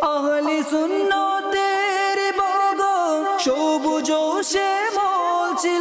আহলে সুন্নতের বগ সবুজ শ্যামল ছিল,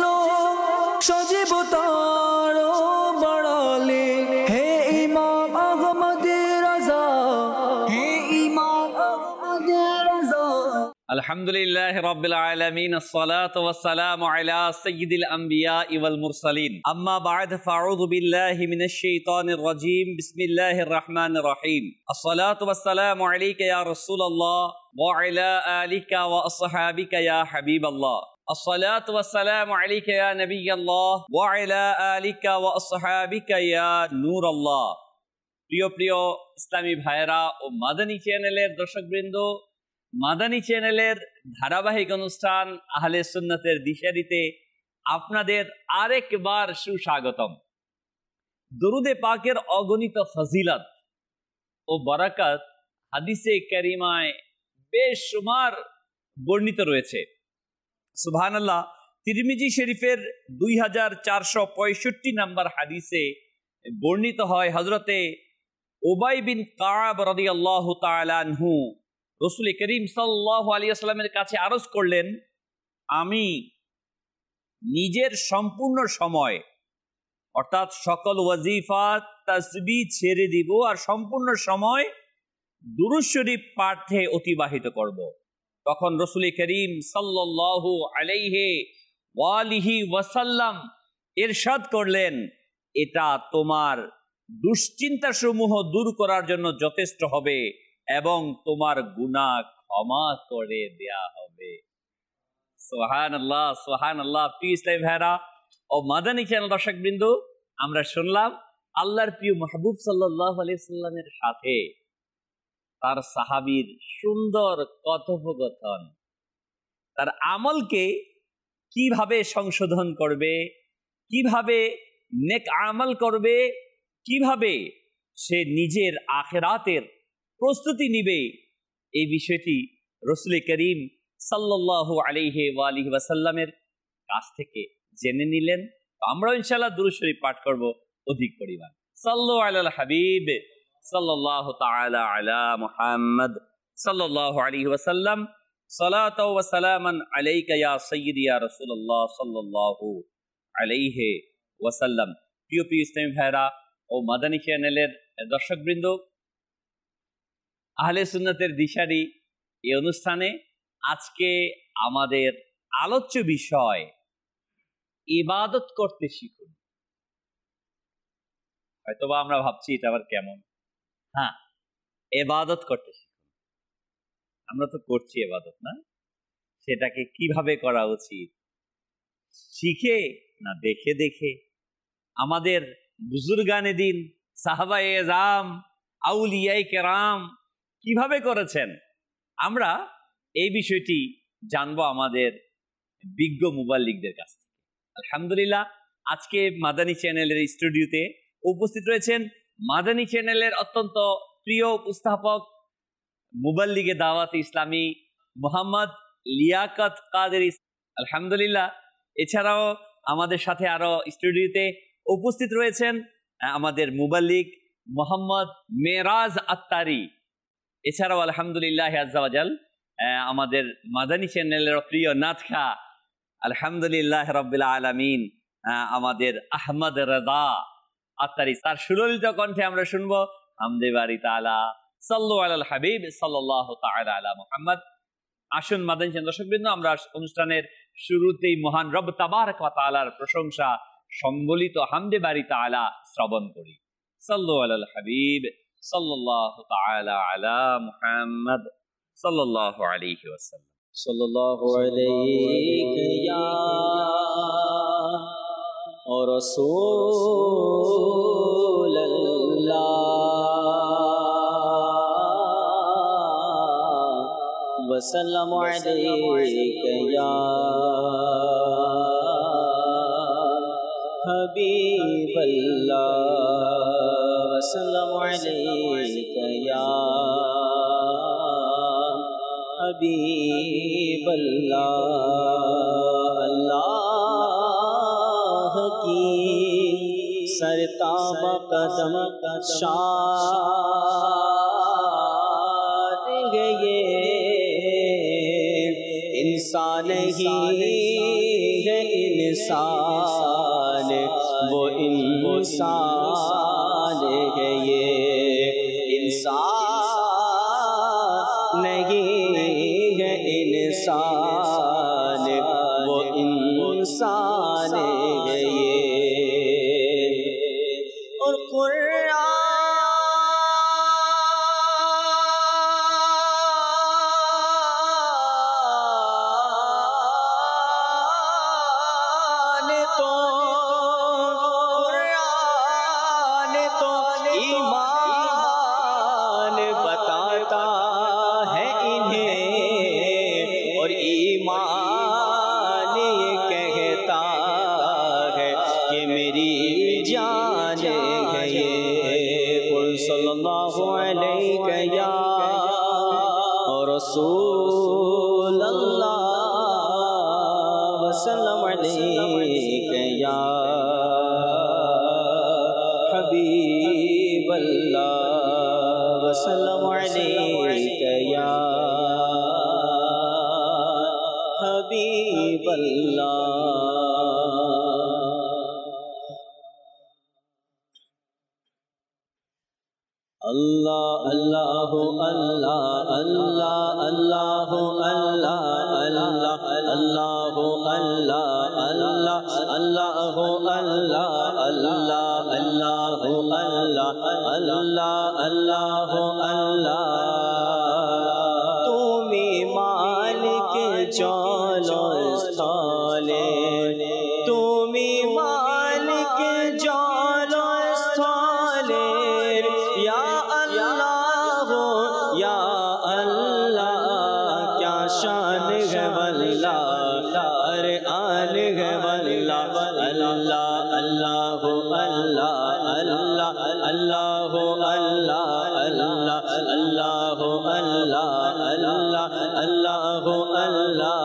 সজীবতার বাড়ালে হে ইমাম আহমদ রাজা, হে ইমাম আহমদ রাজা। আলহামদুলিল্লাহ রাব্বিল আলামিন, আসসালাতু ওয়াসসালামু আলা সাইয়্যিদিল আমবিয়া ওয়াল মুরসালিন, আম্মা বা'দ, ফাআউযু বিল্লাহি মিনাশ শাইতানির রাজীম, বিসমিল্লাহির রহমানির রহিম। আসসালাতু ওয়াসসালামু আলাইকা ইয়া রাসূলুল্লাহ ওয়া আলা আলিকা ওয়া আসহাবিকা ইয়া হাবিবাল্লাহ। আসসালাতু ওয়াসসালামু আলাইকা ইয়া নবিয়াল্লাহ ওয়া আলা আলিকা ওয়া আসহাবিকা ইয়া নূরাল্লাহ। প্রিয় প্রিয় ইসলামী ভাইয়েরা ও মাদানী চ্যানেলের দর্শকবৃন্দ, মাদানী চ্যানেলের ধারাবাহিক অনুষ্ঠান আহলে সুন্নাতের দিশারিতে আপনাদের আরেকবার সুস্বাগতম। দরুদে পাকের অগণিত ফজিলত ও বারাকাত হাদিসে কারিমায় বেশুমার বর্ণিত রয়েছে। সুবহানাল্লাহ। তিরমিজি শরীফের 2465 নম্বর হাদিসে বর্ণিত হয়, হযরতে উবাই বিন কাব রাদিয়াল্লাহু তাআলা আনহু রাসূল করিম সাল্লাল্লাহু আলাইহি ওয়াসাল্লামের কাছে আরজ করলেন, আমি নিজের সম্পূর্ণ সময় অর্থাৎ সকল ওয়াজিফা তাসবিহ ছেড়ে দিব আর সম্পূর্ণ সময় দুরূদ শরীফ পাঠে অতিবাহিত করব। তখন রাসূল করিম সাল্লাল্লাহু আলাইহি ওয়াসাল্লাম ইরশাদ করলেন, এটা তোমার দুশ্চিন্তা সমূহ দূর করার জন্য যথেষ্ট হবে এবং তোমার গুনাহ ক্ষমা করে দেয়া হবে। সুবহানাল্লাহ, সুবহানাল্লাহ। প্রিয় ইসলামী ভাইরা ও মাদানী চ্যানেল দর্শকবৃন্দ, আমরা শুনলাম আল্লাহর প্রিয় মাহবুব সাল্লাল্লাহু আলাইহি সাল্লামের সাথে তার সাহাবীর সুন্দর কথোপকথন, তার আমলকে কিভাবে সংশোধন করবে, কিভাবে নেক আমল করবে, কিভাবে সে নিজের আখিরাতের প্রস্তুতি নিবে, এই বিষয়টি রাসূল করিম সাল্লাল্লাহু আলাইহি ওয়াসাল্লামের কাছ থেকে জেনে নিলেন। আমরা ইনশাআল্লাহ দুরূদ শরীফ পাঠ করব অধিক পরিমাণ। সাল্লু আলাল হাবিব সাল্লাল্লাহু তাআলা আলা মুহাম্মদ সাল্লাল্লাহু আলাইহি ওয়াসাল্লাম। সালাতু ওয়া সালামান আলাইকা ইয়া সাইয়্যিদি ইয়া রাসূলুল্লাহ সাল্লাল্লাহু আলাইহি ওয়াসাল্লাম। প্রিয় প্রিয় ইসলামী ভাইরা ও মাদানী চ্যানেলের দর্শকবৃন্দ, আহলে সুন্নাতের দিশারি এই অনুষ্ঠানে আজকে আমাদের আলোচ্য বিষয় ইবাদত করতে শিখুন। হয়তোবা আমরা ভাবছি এটা আবার কেমন। হ্যাঁ, ইবাদত করতে শিখুন। আমরা তো করছি ইবাদত, না? সেটাকে কিভাবে করা উচিত, শিখে না দেখে দেখে? আমাদের বুজুর্গানে দিন, সাহাবায়ে এজাম, আউলিয়ায়ে কেরাম কিভাবে করেছেন, আমরা এই বিষয়টি জানবো আমাদের বিজ্ঞ মুবাল্লিগদের কাছ থেকে। আলহামদুলিল্লাহ, আজকে মাদানী চ্যানেলের স্টুডিওতে উপস্থিত রয়েছেন মাদানী চ্যানেলের অত্যন্ত প্রিয় উপস্থাপক মুবাল্লিগে দাওয়াত ইসলামী মোহাম্মদ লিয়াকত কাদেরী। আলহামদুলিল্লাহ, এছাড়াও আমাদের সাথে আরো স্টুডিওতে উপস্থিত রয়েছেন আমাদের মুবাল্লিগ মোহাম্মদ মেরাজ আত্তারি। এছাড়াও আলহামদুলিল্লাহ আজ্জা ওয়াজাল আমাদের মাদানী চ্যানেলের প্রিয় নাতখা আলহামদুলিল্লাহ রাব্বিল আলামিন আমাদের আহমদ রাজা আত্তারি, তার সুললিত কণ্ঠে আমরা শুনবো হামদে বারি তাআলা সাল্লু আলাল হাবিব সাল্লাল্লাহু তাআলা আলা মুহাম্মদ। আসুন মাদানী চ্যানেল দর্শকবৃন্দ, আমরা অনুষ্ঠানের শুরুতেই মহান রব তাবারক ওয়া তাআলার প্রশংসা সম্বলিত হামদে বারি তাআলা শ্রবণ করি। সাল্লু আলাল হাবিব সাল্লাল্লাহু তাআলা আলা মুহাম্মদ সাল্লাল্লাহু আলাইহি ওয়াসাল্লাম। সাল্লাল্লাহু আলাইহি ইয়া রাসূলুল্লাহ ওয়া সাল্লামু আলাইকা ইয়া হাবিবাল্লাহ ওয়া সাল্লামু আলাইকা ইয়া हबीब अल्लाह। अल्लाह की सरताब कदम शान یہ انسان ہی ہے انسان، وہ انسان ہے یہ انسان نہیں ہے انسان، وہ انسان ہے یہ۔ اور قرآن تو ایمان بتاتا ہے انہیں، اور ایمان یہ کہتا ہے کہ میری جان ہے یہ۔ قل صلی اللہ علیہ یا رسول اللہ وسلم علیک یا حبیب اللہ وسلم علیک یا حبیب اللہ۔ اللہ اللہ اللہ اللہ اللہ اللہ اللہ اللہ اللہ اللہ اللہ اللہ اللہ اللہ اللہ اللہ اللہ تمہیں مالک جلال استھالے، تمہیں مالک جلال استھالے، یا اللہ یا اللہ کیا شان ہے واللہ، ارے آن ہے واللہ، اللہ اللہ اللہ اللہ اللہ اللہ اللہ اللہ اللہ اللہ اللہ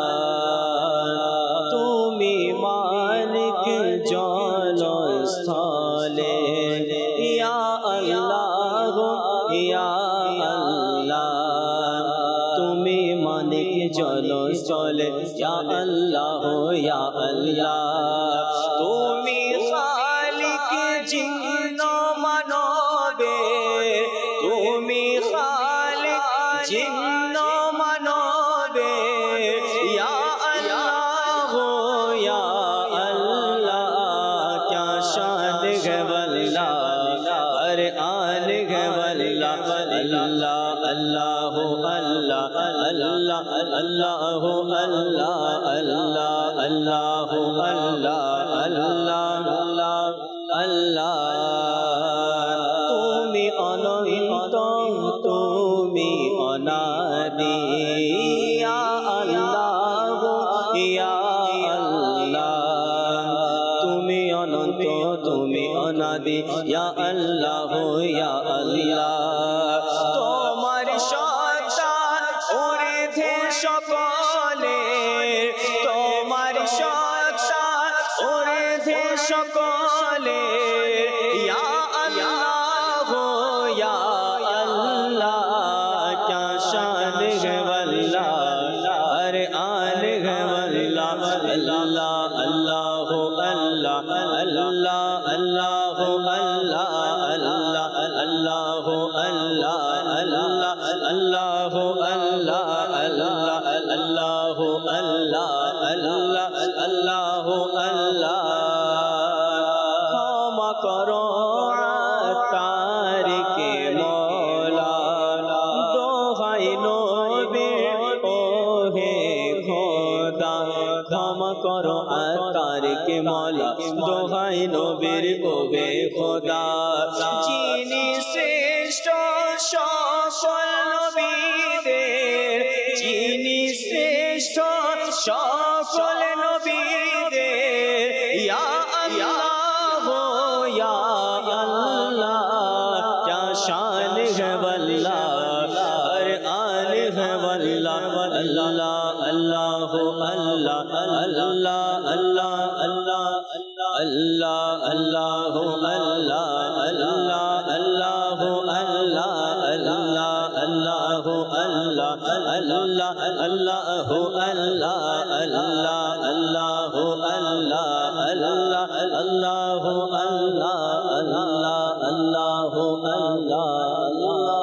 تمہیں مالک جلال استھالے، یا اللہ یا اللہ تمہیں مالک جلال استھالے، یا اللہ یا اللہ تمہیں خالق جن و منابع، تمہیں خالق جن و منابع، یا اللہ یا اللہ کیا شان ہے واللہ، ارے آن ہے واللہ، اللہ اللہ اللہ اللہ اللہ اللہ اللہ اللہ اللہ اللہ تمہیں انت تمہیں انادی، یا اللہ یا اللہ تمہیں انت تمہیں انادی، یا اللہ یا اللہ তোমার সন্তান উর্ধে সকলে, তোমার সন্তান উর্ধে সকলে, ইয়া আল্লাহ ইয়া আল্লাহ کیا شان ہے واللہ، ارے آن ہے واللہ، اللہ اللہ اللہ اللہ اللہ اللہ اللہ اللہ اللہ اللہ اللہ اللہ اللہ اللہ اللہ ক্ষমা করো আত্মার কে মৌলা, দোহাই নবীর ওহে খোদা, ক্ষমা করো আত্মার কে মৌলা, দোহাই নবীর ওহে খোদা, যিনি শ্রেষ্ঠ সকল নবীদের, যিনি শ্রেষ্ঠ সকল নবীদের, ইয়া আল্লাহ ইয়া আল্লাহ کیا شان ہے واللہ، ارے آن ہے واللہ، اللہ اللہ اللہ اللہ اللہ اللہ اللہ اللہ اللہ اللہ اللہ اللہ اللہ اللہ अल्लाह अल्लाह अल्लाह अल्लाह अल्लाह अल्लाह अल्लाह अल्लाह अल्लाह अल्लाह अल्लाह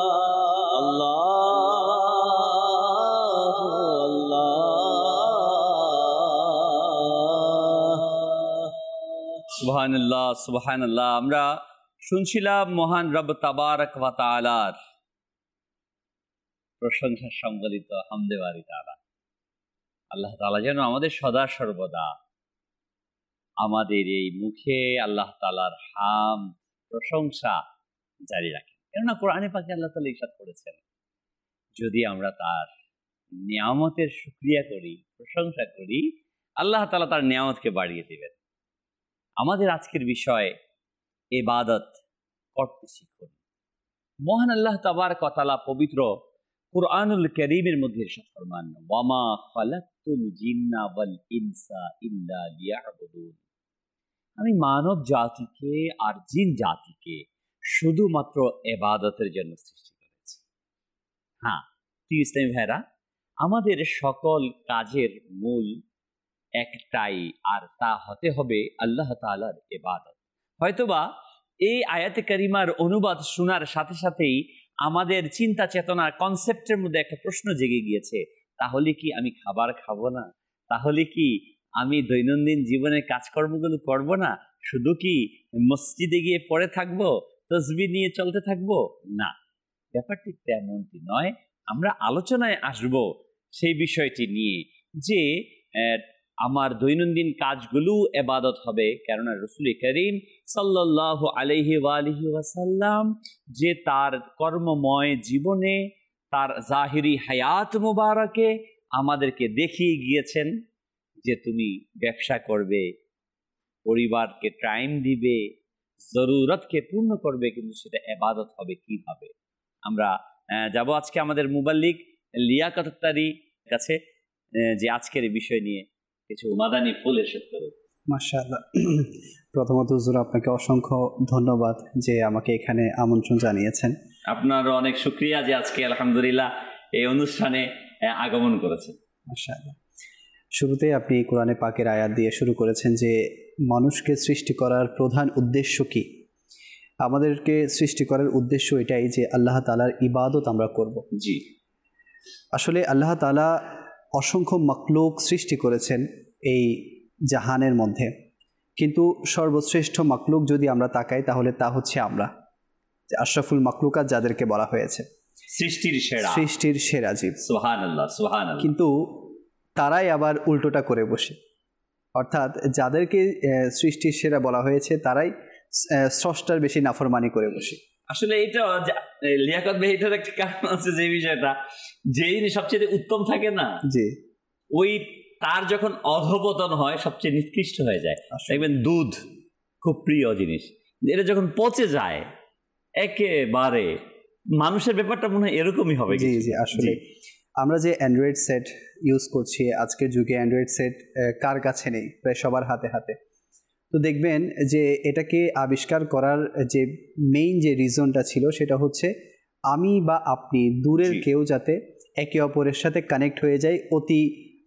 সুবহানাল্লাহ সুবহানাল্লাহ। আমরা শুনছিলাম মহান রব তাবারক ওয়া তাআলার প্রশংসা সংবলিত হামদে বারি তাআলা। আল্লাহ তাআলা যেন আমাদের সদা সর্বদা আমাদের এই মুখে আল্লাহ তাআলার হামদ প্রশংসা জারি রাখেন। কেননা কোরআনে পাকে আল্লাহ তাআলা ইরশাদ করেছেন, যদি আমরা তার নিয়ামতের শুকরিয়া করি, প্রশংসা করি, আল্লাহ তাআলা তার নিয়ামতকে বাড়িয়ে দিবেন। আমাদের আজকের বিষয় ইবাদত করতে শিখুন। মহান আল্লাহ তাবারক ওয়া তাআলা পবিত্র কুরআনুল কারীমের মধ্যে ইরশাদ ফরমান, ওয়ামা খালাকতুল জিন্না ওয়াল ইনসা ইল্লা লিয়াবুদুন। আমি মানব জাতিকে আর জিন জাতিকে শুধুমাত্র ইবাদতের জন্য সৃষ্টি করেছি। হ্যাঁ প্রিয় ইসলামী ভাইরা, আমাদের সকল কাজের মূল একটাই, আর তা হতে হবে আল্লাহ তাআলার ইবাদত। হয়তোবা এই আয়াতে কারিমার অনুবাদ শোনার সাথে সাথেই আমাদের চিন্তা চেতনার কনসেপ্টের মধ্যে একটা প্রশ্ন জেগে গিয়েছে, তাহলে কি আমি খাবার খাবো না? তাহলে কি আমি দৈনন্দিন জীবনের কাজকর্মগুলো করব না? শুধু কি মসজিদে গিয়ে পড়ে থাকবো, তসবিহ নিয়ে চলতে থাকবো? না, ব্যাপারটি তেমনটি নয়। আমরা আলোচনায় আসব সেই বিষয়টি নিয়ে যে আমার দৈনন্দিন কাজগুলো ইবাদত হবে। কেননা রাসূল করিম সাল্লাল্লাহু আলাইহি ওয়া আলিহি ওয়াসাল্লাম যে তার কর্মময় জীবনে, তার জাহিরি হায়াত মুবারকে আমাদেরকে দেখিয়ে গিয়েছেন যে তুমি ব্যবসা করবে, পরিবারকে টাইম দিবে, জরুরতকে পূর্ণ করবে, কিন্তু সেটা ইবাদত হবে কিভাবে। আমরা যাব আজকে আমাদের মুবাল্লিগ লিয়াকত আত্তারীর কাছে, যে আজকের এই বিষয় নিয়ে কিছু মাদানী ফুল ইরশাদ করুন। মাশাআল্লাহ। প্রথমত হুজুর আপনাকে অসংখ্য ধন্যবাদ যে আমাকে এখানে আমন্ত্রণ জানিয়েছেন। আপনারও অনেক শুকরিয়া যে আজকে আলহামদুলিল্লাহ এই অনুষ্ঠানে আগমন করেছেন। মাশাআল্লাহ। শুরুতেই আপনি কোরআনে পাকের আয়াত দিয়ে শুরু করেছেন যে মানুষকে সৃষ্টি করার প্রধান উদ্দেশ্য কি। আমাদেরকে সৃষ্টি করার উদ্দেশ্য এটাই যে আল্লাহ তাআলার ইবাদত আমরা করব। জি, আসলে আল্লাহ তাআলা অসংখ্য মাখলুক সৃষ্টি করেছেন এই জাহানের মধ্যে, কিন্তু সর্বশ্রেষ্ঠ মাখলুক যদি আমরা তাকাই তাহলে তা হচ্ছে আমরা, যে আশরাফুল মাখলুকাত যাদেরকে বলা হয়েছে, সৃষ্টির সেরা জীব। সুবহানাল্লাহ সুবহানাল্লাহ। কিন্তু তারাই আবার উল্টোটা করে বসে, অর্থাৎ যাদেরকে সৃষ্টির সেরা বলা হয়েছে তারাই স্রষ্টার বেশি নাফরমানি করে বসে। আসলে এটা লিয়াকত ভাই, এটার একটা কারণ আছে, যে বিষয়টা যেই সবচেয়ে উত্তম থাকে না, জি, ওই তার যখন অধপতন হয় সবচেয়ে নিকৃষ্ট হয়ে যায়। দেখবেন দুধ খুব প্রিয় জিনিস, এটা যখন পচে যায় একেবারে, মানুষের ব্যাপারটা মনে হয় এরকমই হবে। জি জি, আসলে আমরা যে অ্যান্ড্রয়েড সেট ইউজ করছি আজকের যুগে, অ্যান্ড্রয়েড সেট কার কাছে নেই? প্রায় সবার হাতে হাতে। তো দেখবেন যে এটাকে আবিষ্কার করার যে মেইন যে রিজনটা ছিল সেটা হচ্ছে আমি বা আপনি দূরের কেউ যাতে একে অপরের সাথে কানেক্ট হয়ে যায় অতি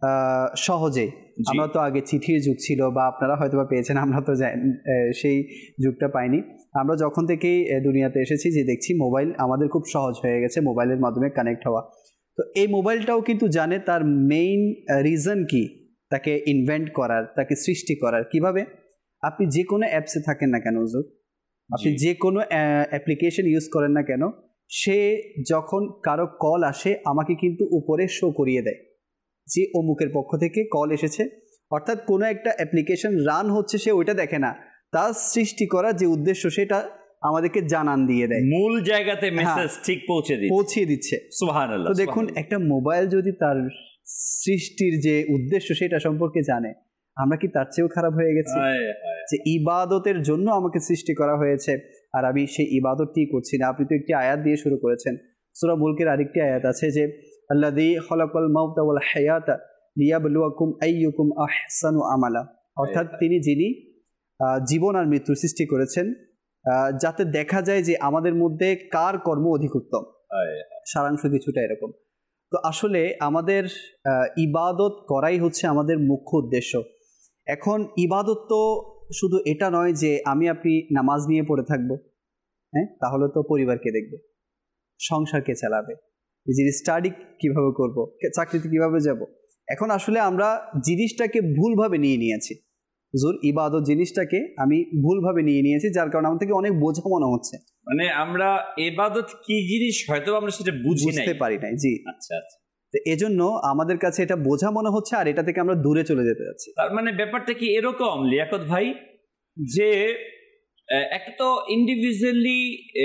সহজে। আমরা তো আগে চিঠির যুগ ছিল, বা আপনারা হয়তো বা পেয়েছেন, আমরা তো সেই যুগটা পাইনি। আমরা যখন থেকেই দুনিয়াতে এসেছি যে দেখছি মোবাইল আমাদের খুব সহজ হয়ে গেছে মোবাইলের মাধ্যমে কানেক্ট হওয়া। তো এই মোবাইলটাও কিন্তু জানে তার মেইন রিজন কি, তাকে ইনভেন্ট করার, তাকে সৃষ্টি করার। কিভাবে? আপনি যে কোনো অ্যাপসে থাকেন না কেন হুজুর, আপনি যে কোনো অ্যাপ্লিকেশন ইউজ করেন না কেন, সে যখন কারো কল আসে আমাকে কিন্তু উপরে শো করিয়ে দেয় যে অমুকের পক্ষ থেকে কল এসেছে। অর্থাৎ কোনো একটা অ্যাপ্লিকেশন রান হচ্ছে, সে ওইটা দেখে না, তার সৃষ্টি করার যে উদ্দেশ্য সেটা আমাদেরকে জানান দিয়ে দেয়, মূল জায়গাতে মেসেজ ঠিক পৌঁছে দিচ্ছে। সুবহানাল্লাহ। তো দেখুন, একটা মোবাইল যদি তার সৃষ্টির যে উদ্দেশ্য সেটা সম্পর্কে জানে, আমরা কি তার চেয়েও খারাপ হয়ে গেছি? যে ইবাদতের জন্য আমাকে সৃষ্টি করা হয়েছে আর আমি সেই ইবাদতটি করছি না। আপনি তো একটি আয়াত দিয়ে শুরু করেছেন, সূরা মুলকের আরেকটি আয়াত আছে যে আল্লাযী খালাকাল মাউতা ওয়াল হায়াতা লিয়াবলুয়াকুম আইয়ুকুম আহসানু আমালা, অর্থাৎ তিনি যিনি জীবন আর মৃত্যু সৃষ্টি করেছেন যাতে দেখা যায় যে আমাদের মধ্যে কার কর্ম অধিক উত্তম। সারাংশ কিছুটা এরকম। তো আসলে আমাদের ইবাদত করাই হচ্ছে আমাদের মুখ্য উদ্দেশ্য। এখন ইবাদত তো শুধু এটা নয় যে আমি আপনি নামাজ নিয়ে পড়ে থাকবো, হ্যাঁ, তাহলে তো পরিবারকে দেখবে, সংসারকে চালাবে, নিজের স্টাডি কিভাবে করব, চাকরিতে কিভাবে যাব। এখন আসলে আমরা জিনিসটাকে ভুলভাবে নিয়ে নিয়েছি, হুজুর ইবাদত জিনিসটাকে আমি ভুলভাবে নিয়ে নিয়েছি, যার কারণে আমার থেকে অনেক বোঝা মনে হচ্ছে, মানে আমরা ইবাদত কি জিনিস হয়তো আমরা সেটা বুঝতে পারি নাই। জি, আচ্ছা আচ্ছা। তো এজন্য আমাদের কাছে এটা বোঝা মনে হচ্ছে, আর এটা থেকে আমরা দূরে চলে যেতে যাচ্ছি। তার মানে ব্যাপারটা কি এরকম লিয়াকত ভাই, যে একটা তো ইন্ডিভিজুয়ালি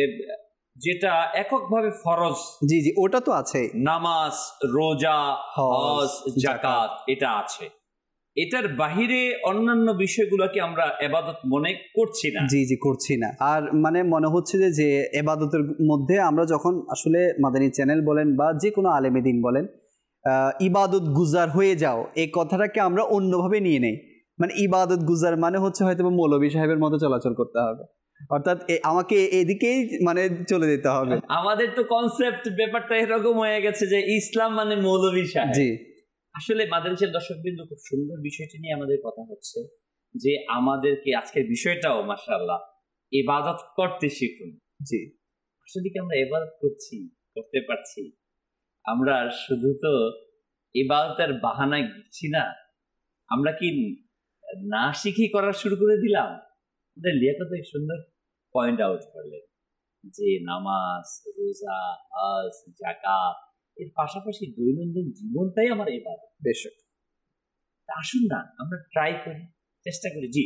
যেটা এককভাবে ফরজ, জি জি, ওটা তো আছে, নামাজ, রোজা, হজ, জাকাত, যাকাত, এটা আছে। এটার বাহিরে অন্যান্য বিষয়গুলোকে আমরা ইবাদত মনে করছি না। জি জি, করছি না। আর মানে মনে হচ্ছে যে ইবাদতের মধ্যে আমরা যখন আসলে মাদানী চ্যানেল বলেন বা যে কোনো আলেমে দিন বলেন ইবাদত গুজার হয়ে যাও, এই কথাটাকে আমরা অন্যভাবে নিয়ে নেই। মানে ইবাদত গুজার মানে হচ্ছে হয়তো মৌলভী সাহেবের মতো চলাচল করতে হবে, অর্থাৎ আমাকে এদিকেই মানে চলে যেতে হবে। আমাদের তো কনসেপ্ট ব্যাপারটা এরকম হয়ে গেছে যে ইসলাম মানে মৌলভী সাহেব। জি, আসলে মাদানী দর্শকবৃন্দ, খুব সুন্দর বিষয়টি নিয়ে আমাদের কথা হচ্ছে যে আমাদেরকে আজকের বিষয়টাও মাশাআল্লাহ ইবাদত করতে শিখুন। জি, আসলে কি আমরা ইবাদত করতে পারছি? আমরা শুধু তো ইবাদতের বাহানায় ঘুরছি না, আমরা কি না শিখে করা শুরু করে দিলাম? আমাদের লিয়াকত এক সুন্দর পয়েন্ট আউট করলেন যে নামাজ, রোজা, হজ, যাকাত এর পাশাপাশি দৈনন্দিন জীবনটাই আমার ইবাদত। বেশক। আসুন না আমরা ট্রাই করি, চেষ্টা করি। জি,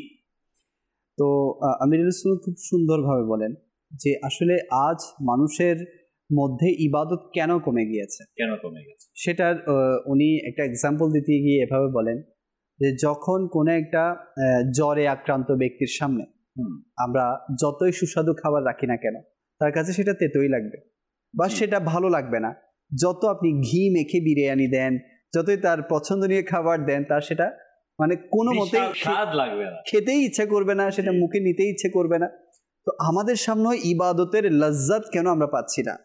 তো আমিরুল ইসলাম খুব সুন্দরভাবে বলেন যে আসলে আজ মানুষের মধ্যে ইবাদত কেন কমে গিয়েছে, সেটার উনি একটা এক্সাম্পল দিতে গিয়ে এভাবে বলেন যে যখন কোনো একটা জ্বরে আক্রান্ত ব্যক্তির সামনে আমরা যতই সুস্বাদু খাবার রাখি না কেন, তার কাছে সেটা তেতোই লাগবে বা সেটা ভালো লাগবে না। যত আপনি ঘি মেখে বিরিয়ানি দেন, যতই তার পছন্দনীয় খাবার দেন, তার সেটা মানে কোনো মতে স্বাদ লাগবে না, খেতেই ইচ্ছা করবে না, সেটা মুখে নিতেই ইচ্ছে করবে না। তো আমাদের সামনে ইবাদতের লজ্জাত কেন আমরা পাচ্ছি না,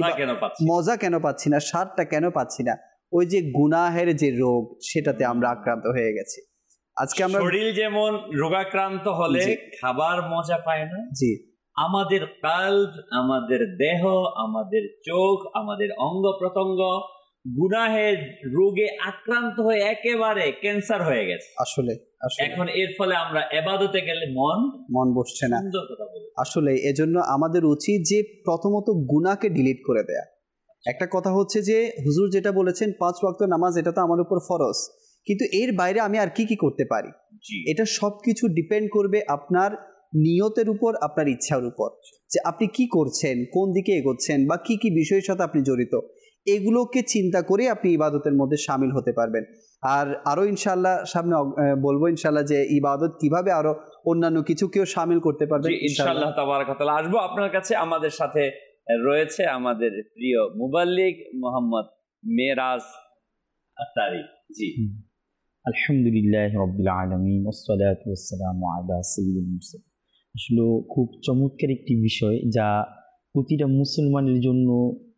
মজা কেন পাচ্ছি না, স্বাদটা কেন পাচ্ছি না? ওই যে গুনাহের যে রোগ, সেটাতে আমরা আক্রান্ত হয়ে গেছি। আজকে আমরা শরীর যেমন রোগাক্রান্ত হলে খাবার মজা পায় না, জি, আমাদের কাল্ব, আমাদের দেহ, আমাদের চোখ, আমাদের অঙ্গ প্রত্যঙ্গ গুনাহের রোগে আক্রান্ত হয়ে একেবারে ক্যান্সার হয়ে গেছে। আসলে এখন এর ফলে আমরা ইবাদতে গেলে মন বসছে না। সুন্দর কথা বলে। আসলে এজন্য আমাদের উচিত যে প্রথমত গুনাহকে ডিলিট করে দেয়া। একটা কথা হচ্ছে যে হুজুর যেটা বলেছেন 5 ওয়াক্ত নামাজ, এটা তো আমার উপর ফরজ, কিন্তু এর বাইরে আমি আর কি করতে পারি, এটা সবকিছু ডিপেন্ড করবে আপনার নিয়তের উপর, আপনার ইচ্ছার উপর, যে আপনি কি করছেন, কোন দিকে এগোচ্ছেন বা কি কি বিষয়ের সাথে আপনি জড়িত, এগুলোকে চিন্তা করে আপনি ইবাদতের মধ্যে শামিল হতে পারবেন। আর আরো ইনশাআল্লাহ সামনে বলবো ইনশাআল্লাহ যে ইবাদত কিভাবে আরো অন্যান্য কিছুকেও শামিল করতে পারবেন ইনশাআল্লাহ তাবারাক ওয়া তাআলা। আসবো আপনার কাছে। আমাদের সাথে রয়েছে আমাদের প্রিয় মুবাল্লিগ মোহাম্মদ মেরাজ আতারি। জি, আলহামদুলিল্লাহ রাব্বিল আলামিন ওয়াসসালাতু ওয়াসসালামু আলা সাইয়্যিদিল মুরসালিন। আসলে খুব চমৎকার একটি বিষয়, যা প্রতিটা মুসলমানের জন্য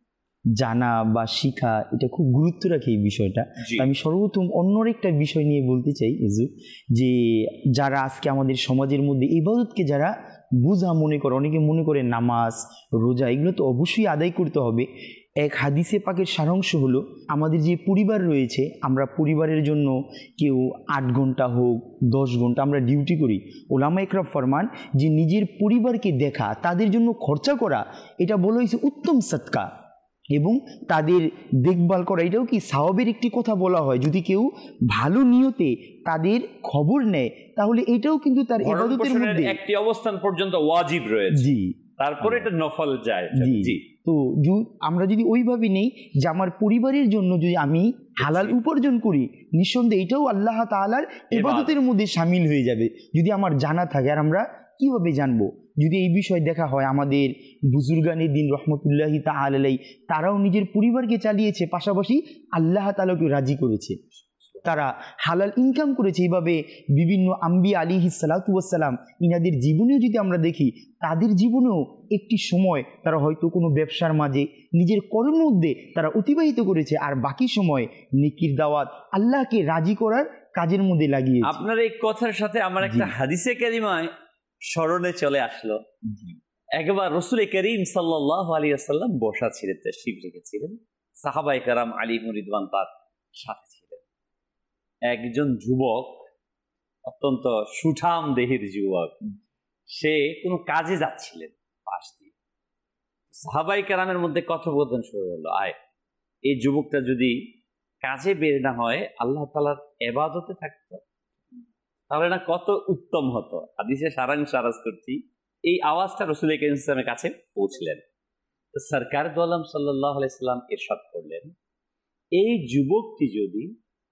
জানা বা শিখা এটা খুব গুরুত্ব রাখে এই বিষয়টা। আমি সর্বপ্রথম অন্য একটা বিষয় নিয়ে বলতে চাই যে যারা আজকে আমাদের সমাজের মধ্যে ইবাদতকে যারা বোঝা মনে করে, অনেকে মনে করে নামাজ, রোজা এগুলো তো অবশ্যই আদায় করতে হবে। এক হাদিসে পাকের সারাংশ হলো, আমাদের যে পরিবার রয়েছে, আমরা পরিবারের জন্য কেউ 8 ঘন্টা হোক 10 ঘন্টা আমরা ডিউটি করি। ওলামা ইকরাম ফরমান যে নিজের পরিবারকে দেখা, তাদের জন্য খরচা করা, এটা বলা হয়েছে উত্তম সদকা, এবং তাদের দেখভাল করা এটাও কি সাওয়াবের একটি কথা বলা হয়। যদি কেউ ভালো নিয়তে তাদের খবর নেয়, তাহলে এটাও কিন্তু তার ইবাদতের মধ্যে একটি অবস্থান পর্যন্ত ওয়াজিব রয়েছে। জি, তারপরে এটা নফল যায়। জি, তো আমরা যদি ওইভাবে নেই যে আমার পরিবারের জন্য যদি আমি হালাল উপার্জন করি, নিঃসন্দেহে এটাও আল্লাহ তাআলার ইবাদতের মধ্যে শামিল হয়ে যাবে, যদি আমার জানা থাকে। আর আমরা কিভাবে জানবো? যদি এই বিষয় দেখা হয়, আমাদের বুজুর্গানে দিন রহমতুল্লাহি তাআলা আলাইহি, তারাও নিজের পরিবারকে চালিয়েছে, পাশাপাশি আল্লাহ তাআলাকে রাজি করেছে। তারা হালাল ইনকাম করেছে। এইভাবে বিভিন্ন আম্বিয়া আলাইহিস সালাতু ওয়াস সালাম ইনাদের জীবনেও যদি আমরা দেখি, তাদের জীবনেও একটি সময় তারা হয়তো কোনো ব্যবসার মাঝে নিজের কর্মের মধ্যে তারা অতিবাহিত করেছে, আর বাকি সময় নেকির দাওয়াত, আল্লাহকে রাজি করার কাজের মধ্যে লাগিয়েছে। আপনার এই কথার সাথে আমার একটা হাদিসে কারিমায় স্মরণে চলে আসলো। একবার রাসূল করিম সাল্লাল্লাহু আলাইহি ওয়াসাল্লাম বসা ছিলেন, তাশরীফ রেখেছিলেন, সাহাবায়ে কেরাম আলিম রিদওয়ান তার সাথে ছিলেন। একজন যুবক, অত্যন্ত সুঠাম দেহের যুবক, সে কোনো কাজে যাচ্ছিলেন পাশ দিয়ে। সাহাবায়ে কেরামের মধ্যে কথোপকথন শুরু হলো, আয় এই যুবকটা যদি কাজে বের না হয়, আল্লাহ তাআলার ইবাদতে থাকতো, তাহলে না কত উত্তম হতো। হাদিসে সারাংশ আরজ করছি, এই আওয়াজটা রাসূল করিম সাল্লাল্লাহু আলাইহি ওয়াসাল্লামের কাছে পৌঁছলেন। তো সরকার দু আলম সাল্লাল্লাহু আলাইহি সাল্লাম ইরশাদ করলেন, এই যুবকটি যদি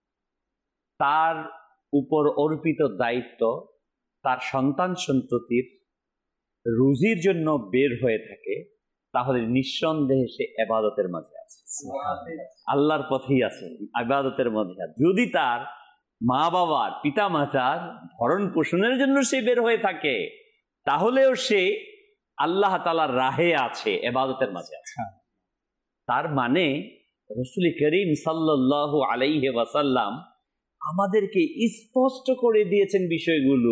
তার উপর অর্পিত দায়িত্ব, তার সন্তান সন্ততির রুজির জন্য বের হয়ে থাকে, তাহলে নিঃসন্দেহে সে ইবাদতের মাঝে আছে, আল্লাহর পথেই আছে, ইবাদতের মধ্যে আছে। যদি তার মা বাবার, পিতা মাতার ভরণ পোষণের জন্য সে বের হয়ে থাকে, তাহলেও সে আল্লাহ তাআলার রাহে আছে, ইবাদতের মাঝে আছে। তার মানে রাসূল করিম সাল্লাল্লাহু আলাইহি ওয়াসাল্লাম আমাদেরকে স্পষ্ট করে দিয়েছেন বিষয়গুলো,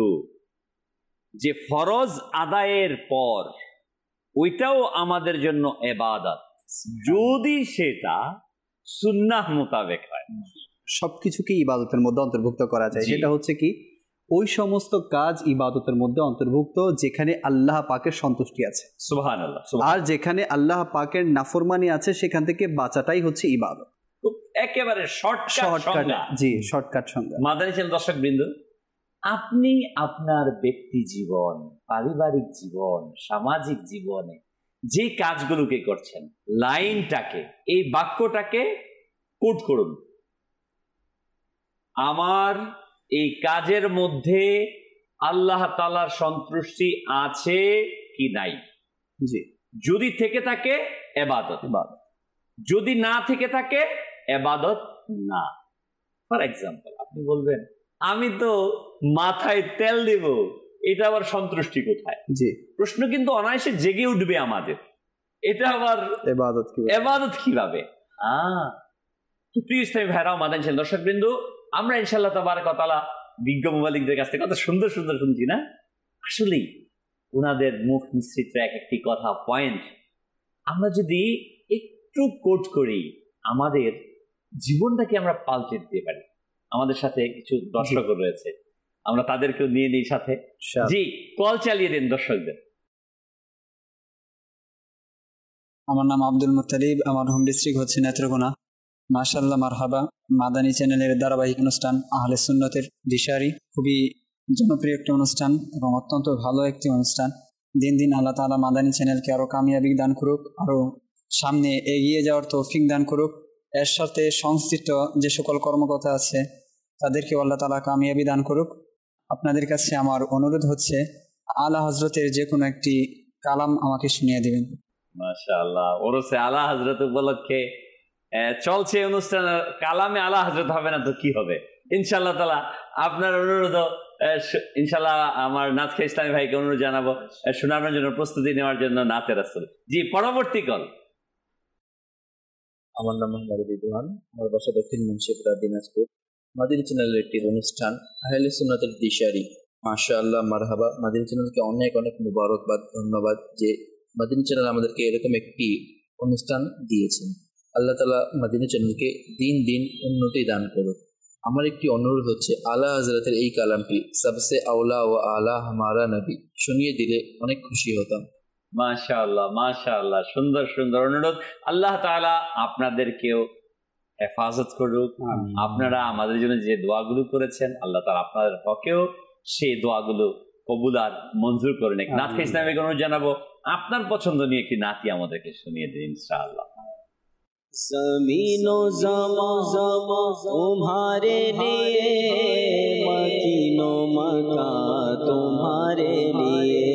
যে ফরজ আদায়ের পর ওইটাও আমাদের জন্য ইবাদত, যদি সেটা সুন্নাহ মোতাবেক হয়। সবকিছুকে ইবাদতের মধ্যে অন্তর্ভুক্ত করা যায়। সেটা হচ্ছে কি, ওই সমস্ত কাজ ইবাদতের মধ্যে অন্তর্ভুক্ত যেখানে আল্লাহ পাকের সন্তুষ্টি আছে, সুবহানাল্লাহ। আর যেখানে আল্লাহ পাকের নাফরমানি আছে সেখান থেকে বাঁচাটাই হচ্ছে ইবাদত। একেবারে শর্টকাট, জি, শর্টকাট সংজ্ঞা। মাদানী চ্যানেল দর্শক বৃন্দ, আপনি আপনার ব্যক্তি জীবন, পারিবারিক জীবন, সামাজিক জীবনে যে কাজগুলোকে করছেন, লাইনটাকে, এই বাক্যটাকে কোট করুন, আমার এই কাজের মধ্যে আল্লাহ তাআলার সন্তুষ্টি আছে কি নাই। জি, যদি থেকে থাকে ইবাদত, যদি না থেকে থাকে ইবাদত না। ফর এক্সাম্পল, আপনি বলবেন আমি তো মাথায় তেল দেব, এটা আবার সন্তুষ্টি কোথায়? জি, প্রশ্ন কিন্তু অনায়াসে জেগে উঠবে আমাদের, এটা আবার ইবাদত কিভাবে? প্রিয় ইসলামী ভাইরাও, মাদানী চ্যানেল দর্শক বিন্দু, আমরা ইনশাআল্লাহ তাবারাক ওয়া তাআলা বিজ্ঞ মুবাল্লিগদের কাছ থেকে কত সুন্দর সুন্দর শুনছি না? আসলেই ওনাদের মুখ মিশ্রিত এক একটি কথা, পয়েন্ট আমরা যদি একটু কোট করি, আমাদের জীবনটাকে আমরা পাল্টে দিতে পারি। আমাদের সাথে কিছু দর্শক রয়েছে, আমরা তাদেরকেও নিয়ে নিই সাথে। জি, কল চালিয়ে দিন দর্শকদের। আমার নাম আব্দুল মুত্তালিব, আমার হোম ডিস্ট্রিক্ট হচ্ছে নেত্রকোনা। মাশাআল্লাহ, মারহাবা। মাদানী চ্যানেলের ধারাবাহিক অনুষ্ঠান আহলে সুন্নতের দিশারি খুবই জনপ্রিয় একটি অনুষ্ঠান এবং অত্যন্ত ভালো একটি অনুষ্ঠান। দিন দিন আল্লাহ তাআলা মাদানী চ্যানেলকে আরো কামিয়াবি দান করুক, আরো সামনে এগিয়ে যাওয়ার তৌফিক দান করুক। এর সাথে সংশ্লিষ্ট যে সকল কর্মকর্তা আছে তাদেরকে আল্লাহ তাআলা কামিয়াবি দান করুক। আপনাদের কাছে আমার অনুরোধ হচ্ছে, আলা হযরতের যে কোনো একটি কালাম আমাকে শুনিয়ে দিবেন। মাশাআল্লাহ, ওরসে আলা হযরত উপলক্ষে চলছে অনুষ্ঠান, কালামে আলা হযরত হবে না তো কি হবে? ইনশাআল্লাহ তাআলা আপনার অনুরোধ, ইনশাআল্লাহ আমার নাথ ইসলামী ভাইকে অনুরোধ জানাবো শোনানোর জন্য, প্রস্তুতি নেওয়ার জন্য নাতে রাসূল। জি, পরবর্তী কল। আমার নাম মোহাম্মদ রিদওয়ান, আমার বাসা দক্ষিণ মুন্সিপাড়া, দিনাজপুর। মাদানী চ্যানেলের একটি অনুষ্ঠান আহলে সুন্নাতের দিশারি। মাশাআল্লাহ, মারহাবা। মাদানী চ্যানেলকে অনেক অনেক মুবারকবাদ, ধন্যবাদ যে মাদানী চ্যানেল আমাদেরকে এরকম একটি অনুষ্ঠান দিয়েছেন। আল্লাহ তাআলা মাদানী চ্যানেলকে দিন দিন উন্নতি দান করুক। আমার একটি অনুরোধ হচ্ছে, আলা হযরতের এই কালামটি সবসে আওলা ও আলা হামারা নবী শুনিয়ে দিলে অনেক খুশি হতাম। মাশাআল্লাহ, মাশাআল্লাহ, সুন্দর সুন্দর অনুরোধ। আল্লাহ তাআলা আপনাদেরকেও হেফাজত করুক। আপনারা আমাদের জন্য যে দোয়াগুলো করেছেন, আল্লাহ তাআলা আপনাদের হকেও সেই দোয়াগুলো কবুল আর মঞ্জুর করে নিক। নাথ ইসলামীকে অনুরোধ জানাবো, আপনার পছন্দ নিয়ে একটি নাতি আমাদেরকে শুনিয়ে দিন ইনশাআল্লাহ। ज़मीनो ज़मा तुम्हारे लिए, मकीनो मका तुम्हारे लिए,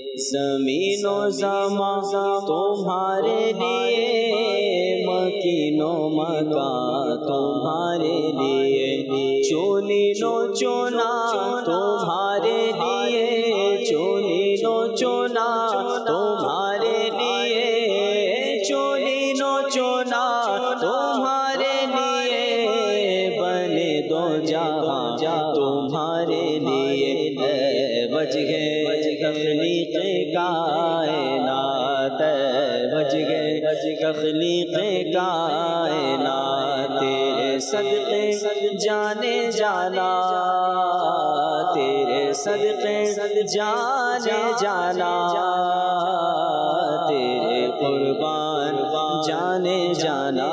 ज़मीनो ज़मा तुम्हारे लिए, मकीनो नो मकान तुम्हारे लिए, चोली नो चोना तुम्हारे लिए, चोली नो चोना तुम्हारे लिए, चोली नो चोना तुम्हारे लिए, बने दो जहां तुम्हारे लिए, वजह तख्लीक़ कायनात, वजह तख्लीक़ कायनात, तेरे सदक़े जाने जाना, तेरे सदक़े जाने जाना, तेरे कुर्बान जाने जाना,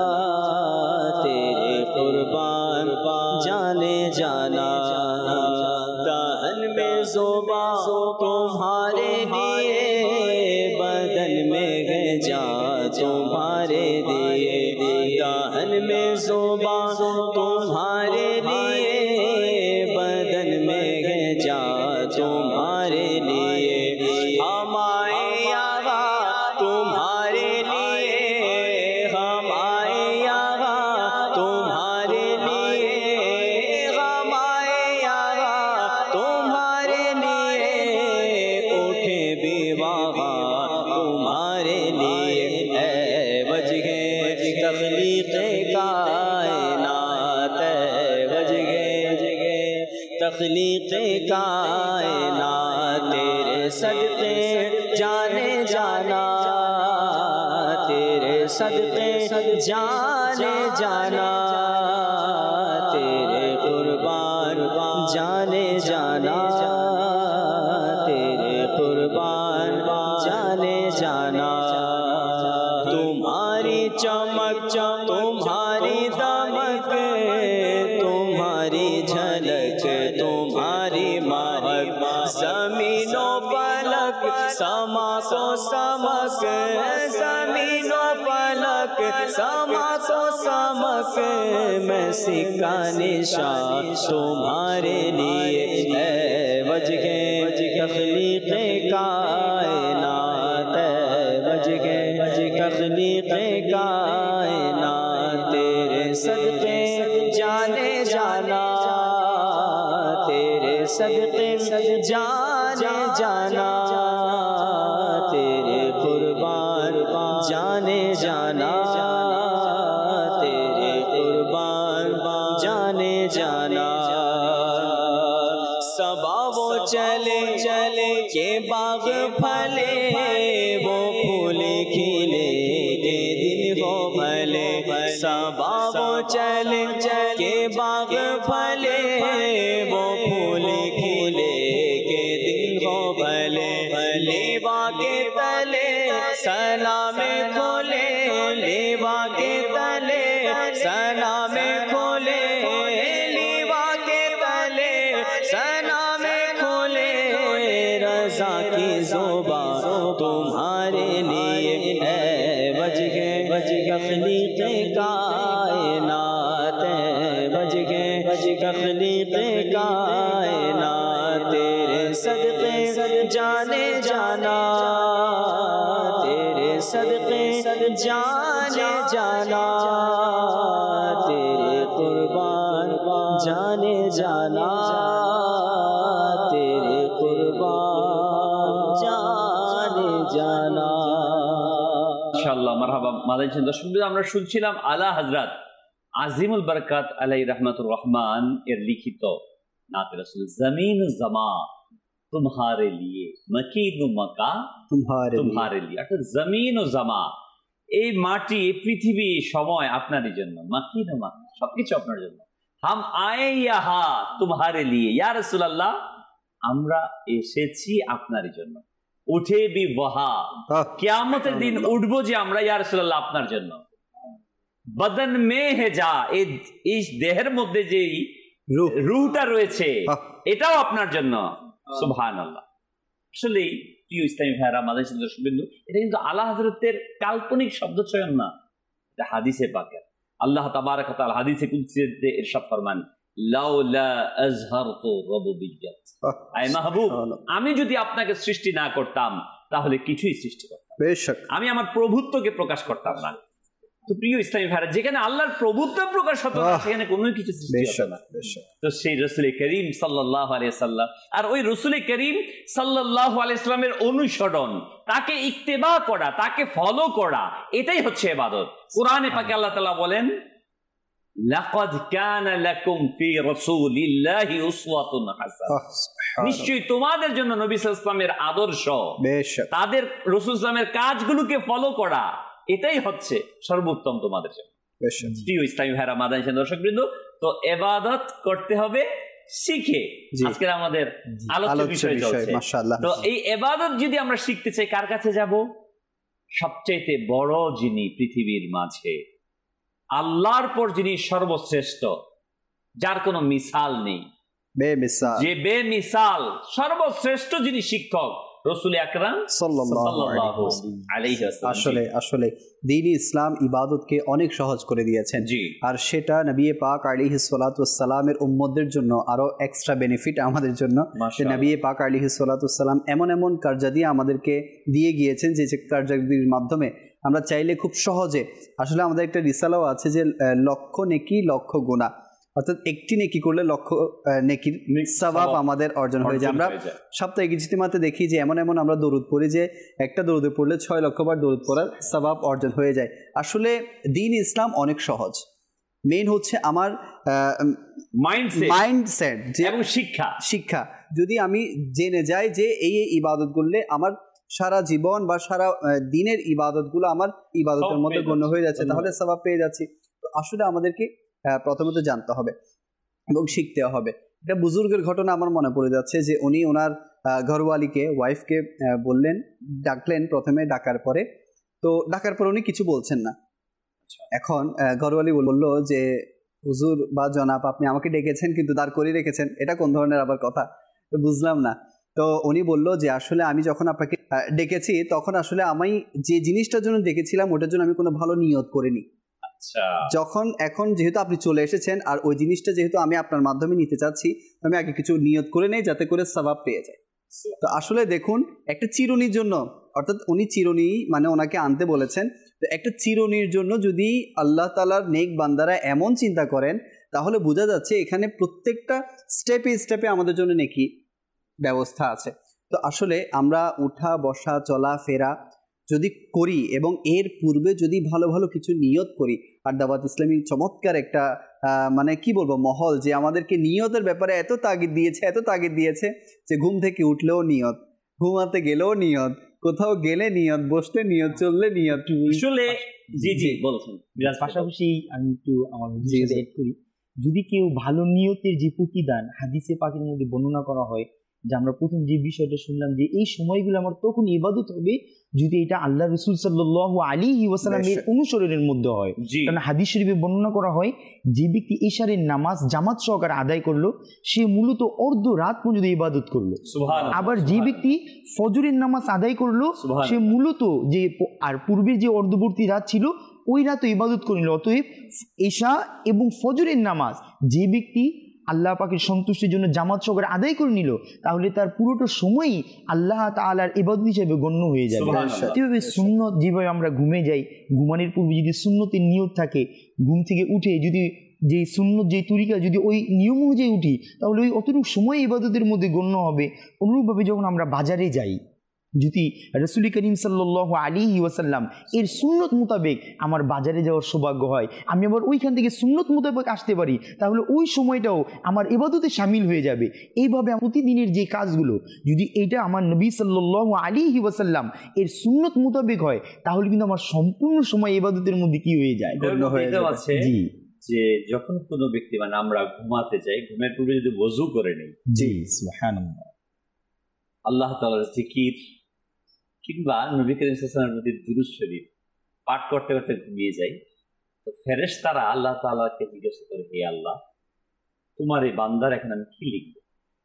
तेरे कुर्बान जाने जाना, दाहन में ज़ोबा तुम्हारे लिए, बदन में है जान तुम्हारे लिए, दाहन में ज़ोबा तुम्हारे लिए, बदन में है जान तुम्हारे लिए, हम आए यहाँ तुम्हारे लिए, हम आए यहाँ तुम्हारे लिए, हम आए यहाँ तुम्हारे लिए, उठे भी वहाँ तुम्हारे लिए, वजह तख्लीक़ कायनात, वजह तख्लीक़ कायनात, तेरे सदक़े जाने जाना, तेरे सदक़े जाने जाना, तेरे कुर्बान जाने जाना, तेरे कुर्बान जाने जाना, तुम्हारी चमक तुम्हारी दमक, तुम्हारी झलक तुम्हारी महक, ज़मीनो फलक समा को समक, ज़मीनो फलक समा को समक, मैं सिक्का निशान तुम्हारे लिए, वजह तख्लीक़ कायनात, वजह तख्लीक़ कायनात, तेरे सदक़े जाने जाना, तेरे सदक़े जाने जाना, तेरे कुर्बान जाने जाना, तेरे कुर्बान जाने जाना, सबा वो चले चले के बाग फले, वो फूल खिले के दिन हो भले, सबा वो चले के बाग फले, वो फूल खिले के दिन हो भले, लेवा के तले सलाम खोले, लेवा के तले सलाम खोले, लेवा के तले सलाम खोले, रज़ा की ज़ोबा तुम्हारे लिए, वजह तख्लीक़ कायनात, वजह तख्लीक़ कायनात, तेरे सदक़े जाने जाना, तेरे सदक़े जाने जाना, तेरे कुर्बान जाने जाना, तेरे कुर्बान जाने जाना। ইনশাআল্লাহ মারহাবা। মাদানী দর্শক আমরা শুনছিলাম আলা হযরত আজিমুল বরকাত আলাইহি রাহমাতুর রহমান এর লিখিত নাত রাসূল জমিন ও জমা तुम्हारे लिए, मकीन ও মাকা तुम्हारे लिए, অর্থাৎ জমিন ও জমা, এই মাটি এই পৃথিবী সময় আপনারই জন্য, মকিন ও মাকা সবকিছু আপনার জন্য, হাম আয়ে ইহা तुम्हारे लिए, ইয়া রাসূলুল্লাহ আমরা এসেছি আপনারই জন্য, উঠে বি ওয়াহা কিয়ামতের দিন উঠবো যে আমরা ইয়া রাসূলুল্লাহ আপনার জন্য, বদন মে হে যা এই দেহের মধ্যে যে রূহটা রয়েছে এটাও আপনার জন্য, সুবহানাল্লাহ। আসলে প্রিয় ইসলামী ভাইরা, মাদানী দর্শকবৃন্দু, এটা কিন্তু আলা হযরতের কাল্পনিক শব্দ চয়ন না, এটা হাদিসে পাকের। আল্লাহ তাবারাক ওয়া তাআলা হাদিসে কুদসিতে ইরশাদ ফরমান, লাউলা আযহারতু রুবুবিয়্যাত, আয় মাহবুব আমি যদি আপনাকে সৃষ্টি না করতাম তাহলে কিছুই সৃষ্টি করতাম, বেশক আমি আমার প্রভুত্বকে প্রকাশ করতাম না। তো প্রিয় ইসলামী ভাইরা, যেখানে আল্লাহর প্রভুত্ব প্রকাশ হতো না, সেখানে কোনো কিছু সৃষ্টি হতো না। তো সেই রসুল করিম সাল্লাল্লাহু আলাইহি সাল্লাম, আর ওই রসুল করিম সাল্লাল্লাহু আলাইহি সাল্লামের অনুসরণ, তাকে ইত্তেবা করা, তাকে ফলো করা, এটাই হচ্ছে ইবাদত। কোরআনে পাকে আল্লাহ তাআলা বলেন, লাকাদ কানা লাকুম ফি রাসূলিল্লাহি উসওয়াতুন হাসানাহ, নিশ্চয়ই তোমাদের জন্য নবী সাল্লাল্লাহু আলাইহি ওয়াসাল্লামের আদর্শ, তাদের রাসূল সাল্লামের কাজগুলোকে ফলো করা, এটাই হচ্ছে সর্বোত্তম তোমাদের জন্য। প্রিয় ইসলামী ভাইরা, মাদানী দর্শকবৃন্দ, তো ইবাদত করতে হবে শিখে, আজকের আমাদের আলোচ্য বিষয় চলছে। তো এই ইবাদত যদি আমরা শিখতে চাই, কার কাছে যাব? সবচেয়ে বড় যিনি পৃথিবীর মাঝে, আল্লাহর পর যিনি সর্বশ্রেষ্ঠ, যার কোনো মিসাল নেই, যে বেমিসাল, সর্বশ্রেষ্ঠ যিনি শিক্ষক, রাসূল আকরাম সাল্লাল্লাহু আলাইহি ওয়াসাল্লাম। আসলে দ্বীন ইসলাম ইবাদতকে অনেক সহজ করে দিয়েছেন, আর সেটা নবী পাক আলাইহিস সালাতু ওয়াস সালামের উম্মতদের জন্য আরো এক্সট্রা বেনিফিট আমাদের জন্য। নবী পাক আলাইহিস সালাতু ওয়াস সালাম এমন এমন কার্যাদি আমাদেরকে দিয়ে গিয়েছেন, যে কার্যাদির মাধ্যমে আমরা চাইলে খুব সহজে, আসলে আমাদের একটা রিসালাও আছে যে লক্ষ নেকি লক্ষ গুনাহ, অর্থাৎ একটি নেকি করলে লক্ষ নেকির সওয়াব আমাদের অর্জন হয়ে যায়। আমরা সাপ্তাহিক ইজতিমাতে দেখি যে এমন এমন আমরা দরুদ পড়ি যে একটা দরুদে পড়লে 6 লক্ষ বার দরুদ পড়ার সওয়াব অর্জন হয়ে যায়। আসলে দ্বীন ইসলাম অনেক সহজ, মেইন হচ্ছে আমার মাইন্ডসেট এবং শিক্ষা যদি আমি জেনে যাই যে এই ইবাদত করলে আমার সারা জীবন বা সারা দিনের ইবাদতগুলো আমার ইবাদতের মধ্যে গণ্য হয়ে যাচ্ছে, তাহলে সওয়াব পেয়ে যাচ্ছি। তো আসলে আমাদেরকে প্রথমত জানতে হবে এবং শিখতে হবে। একটা বুজুর্গের ঘটনা আমার মনে পড়ে যাচ্ছে, যে উনি ওনার ঘরওয়ালিকে, ওয়াইফকে বললেন, ডাকলেন প্রথমে, ডাকার পরে উনি কিছু বলছেন না। এখন ঘরওয়ালি বলল যে, হুজুর বা জনাব, আপনি আমাকে ডেকেছেন কিন্তু দাঁড় করিয়ে রেখেছেন, এটা কোন ধরনের আবার কথা, তো বুঝলাম না। তো উনি বলল যে, আসলে আমি যখন আপনাকে ডেকেছি, তখন আসলে আমি যে জিনিসটার জন্য ডেকেছিলাম ওটার জন্য আমি কোনো ভালো নিয়ত করিনি। এখন যেহেতু আপনি চলে এসেছেন, আর ওই জিনিসটা যেহেতু আমি আপনার মাধ্যমে নিতে চাচ্ছি, আমি আগে কিছু নিয়ত করে নেই, যাতে করে সওয়াব পেয়ে যায়। তো আসলে দেখুন, একটা চিরুনির জন্য, অর্থাৎ উনি চিরুনি মানে ওনাকে আনতে বলেছেন, তো একটা চিরুনির জন্য যদি আল্লাহ তাআলার নেক বান্দারা এমন চিন্তা করেন, তাহলে বোঝা যাচ্ছে এখানে প্রত্যেকটা স্টেপে স্টেপে আমাদের জন্য নেকি ব্যবস্থা আছে। তো আসলে আমরা উঠা বসা চলা ফেরা যদি করি এবং এর পূর্বে যদি ভালো ভালো কিছু নিয়ত করি, আর দাওয়াত ইসলামী চমৎকার একটা মানে কি বলবো মহল, যে আমাদেরকে নিয়তের ব্যাপারে এত তাগিদ দিয়েছে যে ঘুম থেকে উঠলেও নিয়ত, ঘুমাতে গেলেও নিয়ত, কোথাও গেলে নিয়ত, বসলে নিয়ত, চললে নিয়ত। আসলে জি বলছেন। পাশাপাশি আমি একটু আমার এড করি, যদি কেউ ভালো নিয়তের যে প্রতিদান হাদিসে পাকের মধ্যে বর্ণনা করা হয়, যে আমরা প্রথম যে বিষয়টা শুনলাম, যে এই সময়গুলো আমার তখন ইবাদত হবে যদি এটা আল্লাহ রাসূল সাল্লাল্লাহু আলাইহি ওয়াসাল্লামের অনুসরণের মধ্যে হয়। কারণ হাদিস শরীফে বর্ণনা করা হয়, যে ব্যক্তি ইশারের নামাজ জামাত সহকারে আদায় করলো, সে মূলত অর্ধ রাত পর্যন্ত ইবাদত করলো। আবার যে ব্যক্তি ফজরের নামাজ আদায় করলো, সে মূলত যে আর পূর্বের যে অর্ধবর্তী রাত ছিল ওই রাতও ইবাদত করলো। অতএব ইশা এবং ফজরের নামাজ যে ব্যক্তি আল্লাহ পাকের সন্তুষ্টির জন্য জামাত সহকারে আদায় করে নিল, তাহলে তার পুরোটা সময়ই আল্লাহ তাআলার ইবাদত হিসেবে গণ্য হয়ে যাবে। যেভাবে সুন্নত, যেভাবে আমরা ঘুমে যাই, ঘুমানোর পূর্বে যদি সুন্নতের নিয়ত থাকে, ঘুম থেকে উঠে যদি যে সুন্নত যে তরিকা যদি ওই নিয়ম অনুযায়ী উঠি, তাহলে ওই অতটুকু সময় ইবাদতের মধ্যে গণ্য হবে। অনুরূপভাবে যখন আমরা বাজারে যাই, যদি রাসূল করিম সাল্লাল্লাহু আলাইহি ওয়াসাল্লাম এর সুন্নত মোতাবেক আমার বাজারে যাওয়ার সৌভাগ্য হয়, আমি আবার ওইখান থেকে সুন্নত মোতাবেক আসতে পারি, তাহলে ওই সময়টাও আমার ইবাদতে শামিল হয়ে যাবে। এইভাবে প্রতিদিনের যে কাজগুলো যদি এটা আমার নবী সাল্লাল্লাহু আলাইহি ওয়াসাল্লাম এর সুন্নত মোতাবেক হয়, তাহলে কিন্তু আমার সম্পূর্ণ সময় ইবাদতের মধ্যে কি হয়ে যায়, গণ্য হয়ে যাবে। জি, যে যখন কোনো ব্যক্তি মানে আমরা ঘুমাতে যাই, ঘুমের পূর্বে যদি ওযু করে নেই, জি সুবহানাল্লাহ, আল্লাহ তাআলার জিকির কিংবা নবী করিম সাল্লাল্লাহু আলাইহি ওয়াসাল্লামের প্রতি দুরূদ শরীফ পাঠ করতে করতে ঘুমিয়ে যাই, তো ফেরেশতারা আল্লাহ তাআলাকে জিজ্ঞাসা করে, হে আল্লাহ, তোমার এই বান্দার এখন আমি কি লিখব?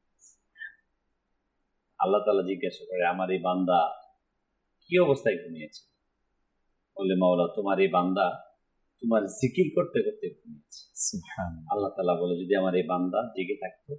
আল্লাহ তাআলা জিজ্ঞাসা করে, আমার এই বান্দা কি অবস্থায় ঘুমিয়েছে? বলে, মাওলা, তোমার এই বান্দা তোমার জিকির করতে করতে ঘুমিয়েছে। সুবহানাল্লাহ। আল্লাহ তাআলা বলে, যদি আমার এই বান্দা জেগে থাকতো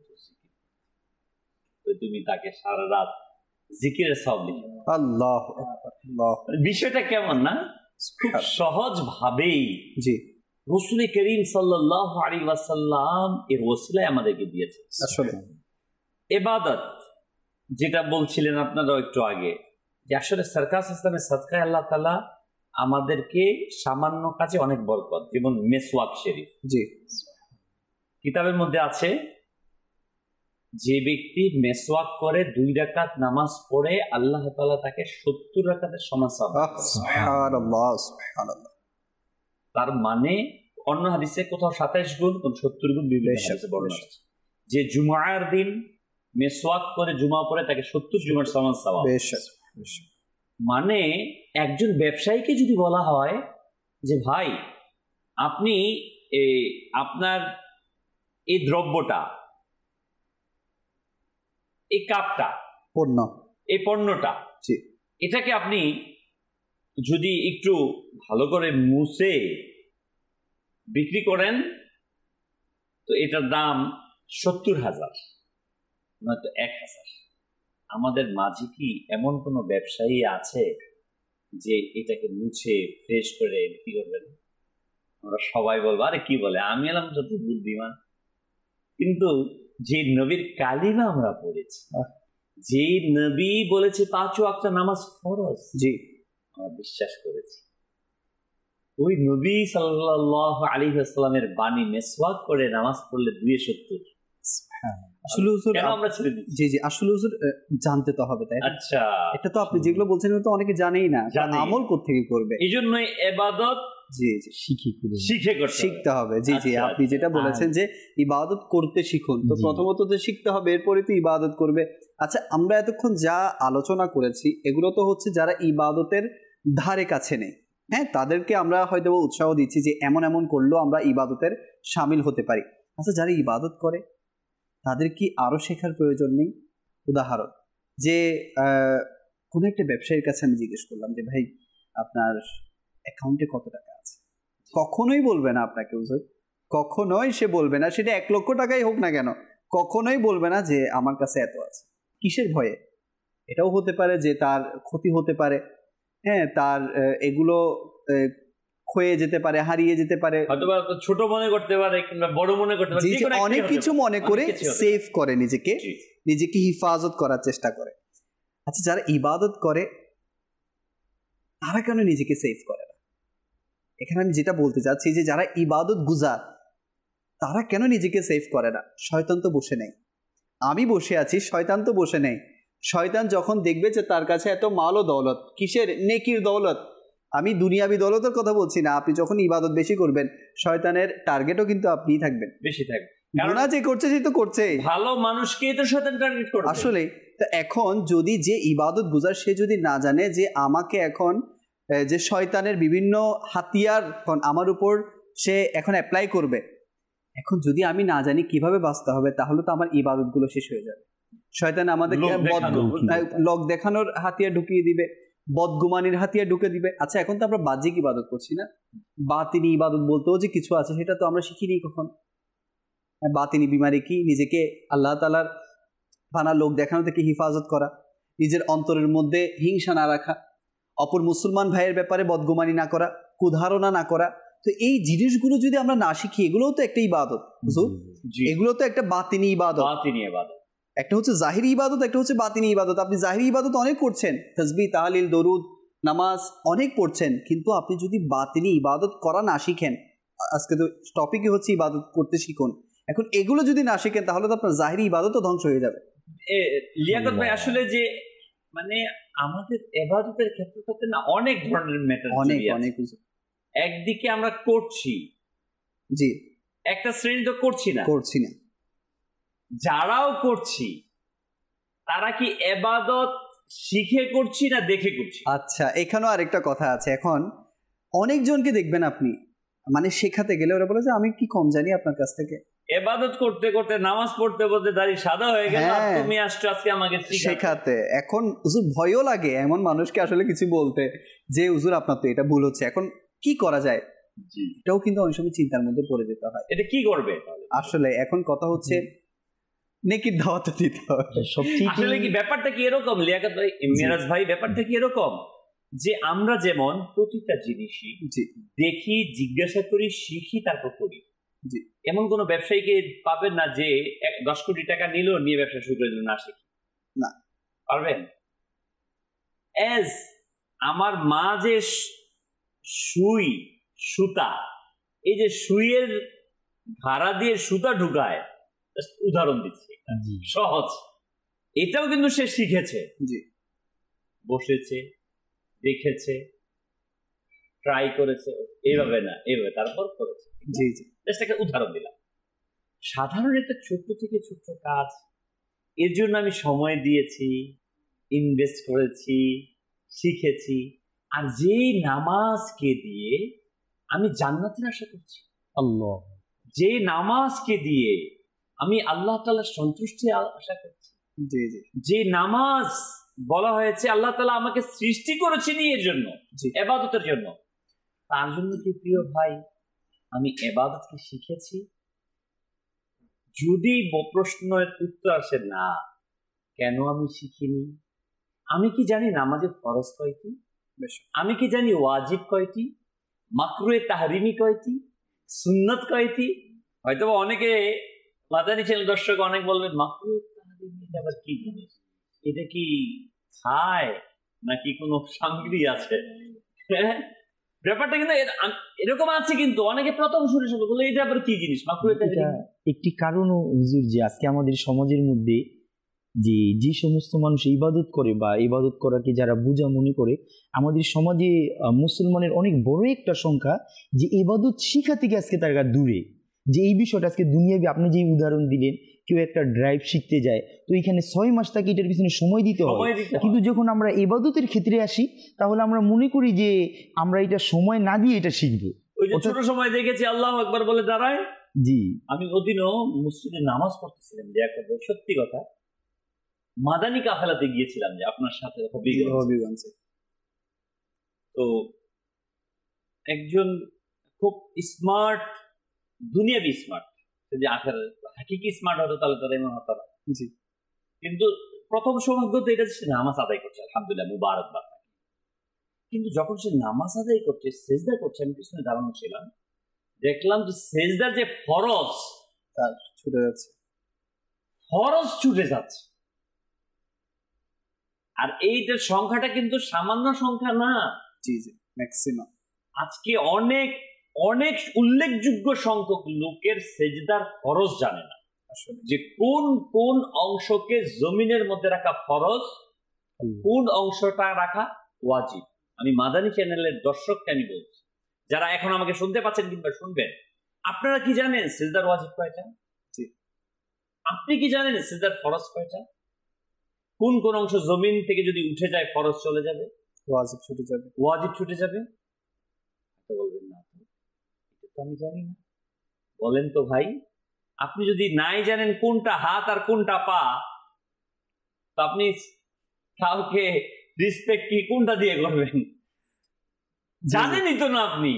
তো তুমি তাকে সারা রাত জিকিরের সওয়াব দিবে। আল্লাহু আকবার। বিষয়টা কেমন না? খুব সহজ ভাবেই জি রাসূল করিম সাল্লাল্লাহু আলাইহি ওয়াসাল্লাম এর ওসিলায় আমাদেরকে দিয়েছে। আসলে ইবাদত যেটা বলছিলেন আপনারা একটু আগে, যে আসলে সরকার ইসলামের সাদকায় আল্লাহ তাআলা আমাদেরকে সামান্য কাজে অনেক বরকত, যেমন মেসওয়াক শরীফ। জি কিতাবের মধ্যে আছে যে ব্যক্তি মেসওয়াক করে 2 রাকাত নামাজ পড়ে আল্লাহ তাআলা তাকে 70 রাকাতের সমান সওয়াব দেন। সুবহানাল্লাহ সুবহানাল্লাহ। তার মানে অন্য হাদিসে কোথাও 27 গুণ, কোন 70 গুণ বিভিন্ন হাদিসে বর্ণনা আছে। যে জুমার দিন মেসওয়াক করে জুমা পড়ে তাকে 70 জুমার সমান সওয়াব। মানে একজন ব্যবসায়ীকে যদি বলা হয় যে ভাই আপনি আপনার এই দ্রব্যটা, এই কাপটা, এই পণ্যটা, এটাকে আপনি যদি একটু ভালো করে মুছে বিক্রি করেন তো এটার দাম 70,000 নয়তো 1,000। আমাদের মাঝে কি এমন কোনো ব্যবসায়ী আছে যে এটাকে মুছে ফ্রেশ করে বিক্রি করবেন? আমরা সবাই বলবো আরে কি বলে, আমি এলাম যত বুদ্ধিমান। কিন্তু যে নবীর কালিমা আমরা পড়েছি, যে নবী বলেছে 5 ওয়াক্ত নামাজ ফরজ, জি আমরা বিশ্বাস করেছি। ওই নবী সাল্লাল্লাহু আলাইহি ওয়াসাল্লামের বাণী মেসওয়াক করে নামাজ পড়লে 270। আসলে হুজুর আমরা ছেড়ে দিচ্ছি। জি জি আসলে হুজুর জানতে তো হবে, তাই? আচ্ছা, এটা তো আপনি যেগুলো বলছেন তো অনেকে জানেই না, আমল কোত্থেকে করবে? এই জন্যই ইবাদত জি জি শিখতে হবে। জি জি আপনি যেটা বলেছেন যে ইবাদত করতে শিখুন, তো প্রথমত তো শিখতে হবে, এরপরে তো ইবাদত করবে। আচ্ছা, আমরা এতক্ষণ যা আলোচনা করেছি এগুলো তো হচ্ছে যারা ইবাদতের ধারে কাছে নেই, হ্যাঁ, তাদেরকে আমরা হয়তো উৎসাহ দিচ্ছি যে এমন এমন করলেও আমরা ইবাদতের শামিল হতে পারি। আচ্ছা, যারা ইবাদত করে তাদের কি আরো শেখার প্রয়োজন নেই? উদাহরণ, যে কোনো একটা ব্যবসায়ীর কাছে আমি জিজ্ঞেস করলাম যে ভাই আপনার অ্যাকাউন্টে কত টাকা আছে? কখনোই বলবে না আপনাকে হুজুর, কখনোই সে বলবে না, সেটা 1 লক্ষ টাকাই হোক না কেন, কখনোই বলবে না যে আমার কাছে এত আছে। কিসের ভয়ে? এটাও হতে পারে যে তার ক্ষতি হতে পারে, হ্যাঁ, তার এগুলো ক্ষয়ে যেতে পারে, হারিয়ে যেতে পারে, ছোট মনে করতে পারে কিংবা বড় মনে করতে পারে, অনেক কিছু মনে করে সেভ করে, নিজেকে হিফাজত করার চেষ্টা করে। আচ্ছা, যারা ইবাদত করে তারা কেন নিজেকে সেভ করে না? এখানে আমি যেটা বলতে চাচ্ছি যে যারা ইবাদত গুজার তারা কেন নিজেকে সেভ করে না? শয়তান তো বসে নেই, আমি বসে আছি, শয়তান তো বসে নেই। শয়তান যখন দেখবে যে তার কাছে এত মাল ও দৌলত, কিসের? নেকির দৌলত, আমি দুনিয়াবি দৌলতের কথা বলছি না। আপনি যখন ইবাদত বেশি করবেন শয়তানের টার্গেটও কিন্তু আপনিই থাকবেন, বেশি থাকবে। গুনাহ যে করছে সে তো করছে, ভালো মানুষকে তো শয়তান টার্গেট করবে আসলে। তো এখন যদি যে ইবাদত গুজার সে যদি না জানে যে আমাকে এখন যে শয়তানের বিভিন্ন হাতিয়ার আমার উপর সে এখন অ্যাপ্লাই করবে, এখন যদি আমি না জানি কিভাবে বাঁচতে হবে, তাহলে তো আমার ইবাদতগুলো শেষ হয়ে যাবে। শয়তান আমাদেরকে লোক দেখানোর হাতিয়ার ঢুকিয়ে দিবে, বদগুমানির হাতিয়ার ঢুকে দিবে। আচ্ছা, এখন তো আমরা বাহ্যিক ইবাদত করছি না, বাতিনি ইবাদত বলতেও যে কিছু আছে সেটা তো আমরা শিখিনি কখন। বাতিনি বিমারি কি? নিজেকে আল্লাহ তাআলার বানা লোক দেখানো থেকে হিফাজত করা, নিজের অন্তরের মধ্যে হিংসা না রাখা, অপর মুসলমান ভাইয়ের ব্যাপারে বদগুমানি না করা, কুধারণা না করা। তো এই জিনিসগুলো যদি আমরা না শিখি, এগুলোও তো একটা ইবাদত, এগুলো তো একটা বাতিনি ইবাদত। একটা হচ্ছে জাহিরি ইবাদত, একটা হচ্ছে বাতিনি ইবাদত। আপনি জাহিরি ইবাদত অনেক করছেন, তাসবিহ, তাহলিল, দরুদ, নামাজ অনেক পড়ছেন, কিন্তু আপনি যদি বাতিনি ইবাদত করা না শিখেন, আজকে তো টপিকই হচ্ছে ইবাদত করতে শিখুন, এখন এগুলো যদি না শিখেন তাহলে তো আপনার জাহিরি ইবাদতও ধ্বংস হয়ে যাবে। লিয়াকত ভাই, আসলে যে মানে আমাদের ইবাদতের ক্ষেত্রে না অনেক ধরনের ম্যাটার, অনেক একদিকে আমরা করছি, জি, একটা শ্রেণী তো করছি না, যারাও করছি তারা কি ইবাদত শিখে করছি না দেখে করছি? আচ্ছা, এখানেও আরেকটা কথা আছে। এখন অনেকজনকে দেখবেন আপনি মানে শেখাতে গেলে ওরা বলে যে আমি কি কম জানি আপনার কাছ থেকে। ইবাদত করতে করতে, নামাজ পড়তে পড়তে দাড়ি সাদা হয়ে গেল, তুমি আসছো আজকে আমাকে শেখাতে। এখন হুজুর ভয়ও লাগে এমন মানুষকে আসলে কিছু বলতে, যে হুজুর আপনার তো এটা ভুল হচ্ছে, এখন কি করা যায়? এটাও কিন্তু অনেক সময় চিন্তার মধ্যে পড়ে যেতে হয়। এটা কি করবে আসলে? এখন কথা হচ্ছে নেকির দাওয়াত দিতে হবে। আসলে কি ব্যাপারটা কি এরকম লিয়াকত ভাই, মিরাজ ভাই, ব্যাপারটা কি এরকম যে আমরা যেমন প্রতিটা জিনিসই জি দেখি, জিজ্ঞাসা করি, শিখি, তারপর করি। জি এমন কোনো ব্যবসায়ীকে পাবেন না যে 10 কোটি টাকা নিল, নিয়ে ব্যবসা শুরু করে দিল, না শিখি। না। পারবেন? এজ আমার মা যে সুই সুতা, এই যে সুইয়ের ভাড়া দিয়ে সুতা ঢুকায়, just উদাহরণ দিচ্ছি, জি সহজ, এটাও কিন্তু সে শিখেছে। জি বসেছে, দেখেছে, ট্রাই করেছে, এইভাবে না এইভাবে, তারপর করেছে। জি জি জাস্ট একটা উদাহরণ দিলাম। সাধারণ একটা ছোট্ট থেকে ছোট্ট কাজ, এর জন্য আমি সময় দিয়েছি, ইনভেস্ট করেছি, শিখেছি। আর যেই নামাজকে দিয়ে আমি জান্নাতের আশা করছি, আল্লাহ, যে নামাজকে দিয়ে আমি আল্লাহ তাআলার সন্তুষ্টি আশা করছি, জি জি যে নামাজ বলা হয়েছে আল্লাহ তাআলা আমাকে সৃষ্টি করেছেন এর জন্য, জি ইবাদতের জন্য, তার জন্য কি প্রিয় ভাই আমি ইবাদতকে শিখেছি? যদি প্রশ্নের উত্তর আসে না, কেন আমি শিখিনি? আমি কি জানি নামাজের ফরজ কয়টি? বেশ আমি কি জানি ওয়াজিব কয়টি, মাকরুহে তাহরিমি কয়টি, সুন্নত কয়টি? হয়তো অনেকে মাদানী চ্যানেল দর্শক অনেক বলবেন মাকরুহে তাহরিমি এটা আবার কি জিনিস, এটা কি খায় নাকি কোনো সামগ্রী আছে? ব্যাপারটা কিন্তু এরকম আছে, কিন্তু অনেকে প্রথম শুনে শুনে বলে এটা আবার কি জিনিস মাকরুহে এটা তাহরিমি। একটি কারণও হুজুর যে আজকে আমাদের সমাজের মধ্যে যে সমস্ত মানুষ ইবাদত করে বা ইবাদত করাকে যারা বোঝা মনে করে, আমাদের সমাজে মুসলমানের অনেক বড় একটা সংখ্যা যে ইবাদত শিখা থেকে আজকে তারা দূরে। যে এই বিষয়টা আজকে দুনিয়াবি, আপনি যে উদাহরণ দিলেন, কেউ একটা ড্রাইভ শিখতে যায়, তো এখানে 6 মাস তাকে এটার পিছনে সময় দিতে হয়, সময় দিতে হয়। কিন্তু যখন আমরা ইবাদতের ক্ষেত্রে আসি তাহলে আমরা মনে করি যে আমরা এটা সময় না দিয়ে এটা শিখবো। ওই যে ছোট সময় দেখেছি আল্লাহু আকবার বলে দাঁড়ায়। জি আমি ওদিনও মসজিদে নামাজ পড়তেছিলাম, যে একটা সত্যি কথা, মাদানী কাফেলাতে গিয়েছিলাম যে আপনার সাথে হবিগঞ্জে তো একজন খুব স্মার্ট, দুনিয়াবি স্মার্ট, যদি আখের হাকিকি স্মার্ট হতো তাহলে তার এমন হতো না। জি কিন্তু প্রথম সৌভাগ্য তো এটা, সে নামাজ আদায় করছে, আলহামদুলিল্লাহ, মুবারকবাদ। কিন্তু যখন সে নামাজ আদায় করছে, সেজদা করছে, আমি পিছনে দাঁড়ানো ছিলাম, দেখলাম যে সেজদার যে ফরজ, তার ছুটে যাচ্ছে। ফরজ ছুটে যাচ্ছে। আর এইটার সংখ্যাটা কিন্তু সামান্য সংখ্যা না। জি জি ম্যাক্সিমাম। আজকে অনেক অনেক উল্লেখযোগ্য সংখ্যক লোকের সেজদার ফরজ জানে না, আসলে যে কোন কোন অংশকে জমিনের মধ্যে রাখা ফরজ, কোন অংশটা রাখা ওয়াজিব। আমি মাদানী চ্যানেলের দর্শককে আমি বলছি, যারা এখন আমাকে শুনতে পাচ্ছেন কিংবা শুনবেন, আপনারা কি জানেন সেজদার ওয়াজিব কয়টা? জি আপনি কি জানেন সেজদার ফরজ কয়টা? কোন কোন অংশ জমিন থেকে যদি উঠে যায় ফরজ চলে যাবে, ওয়াজিব ছুটে যাবে। ওয়াজিব ছুটে যাবে? তো বলবেন না, এটা তো আমি জানি না। বলেন তো ভাই, আপনি যদি নাই জানেন কোনটা হাত আর কোনটা পা, তো আপনি কাউকে রিসপেক্ট কি কোনটা দিয়ে করবেন? জানেনই তো না আপনি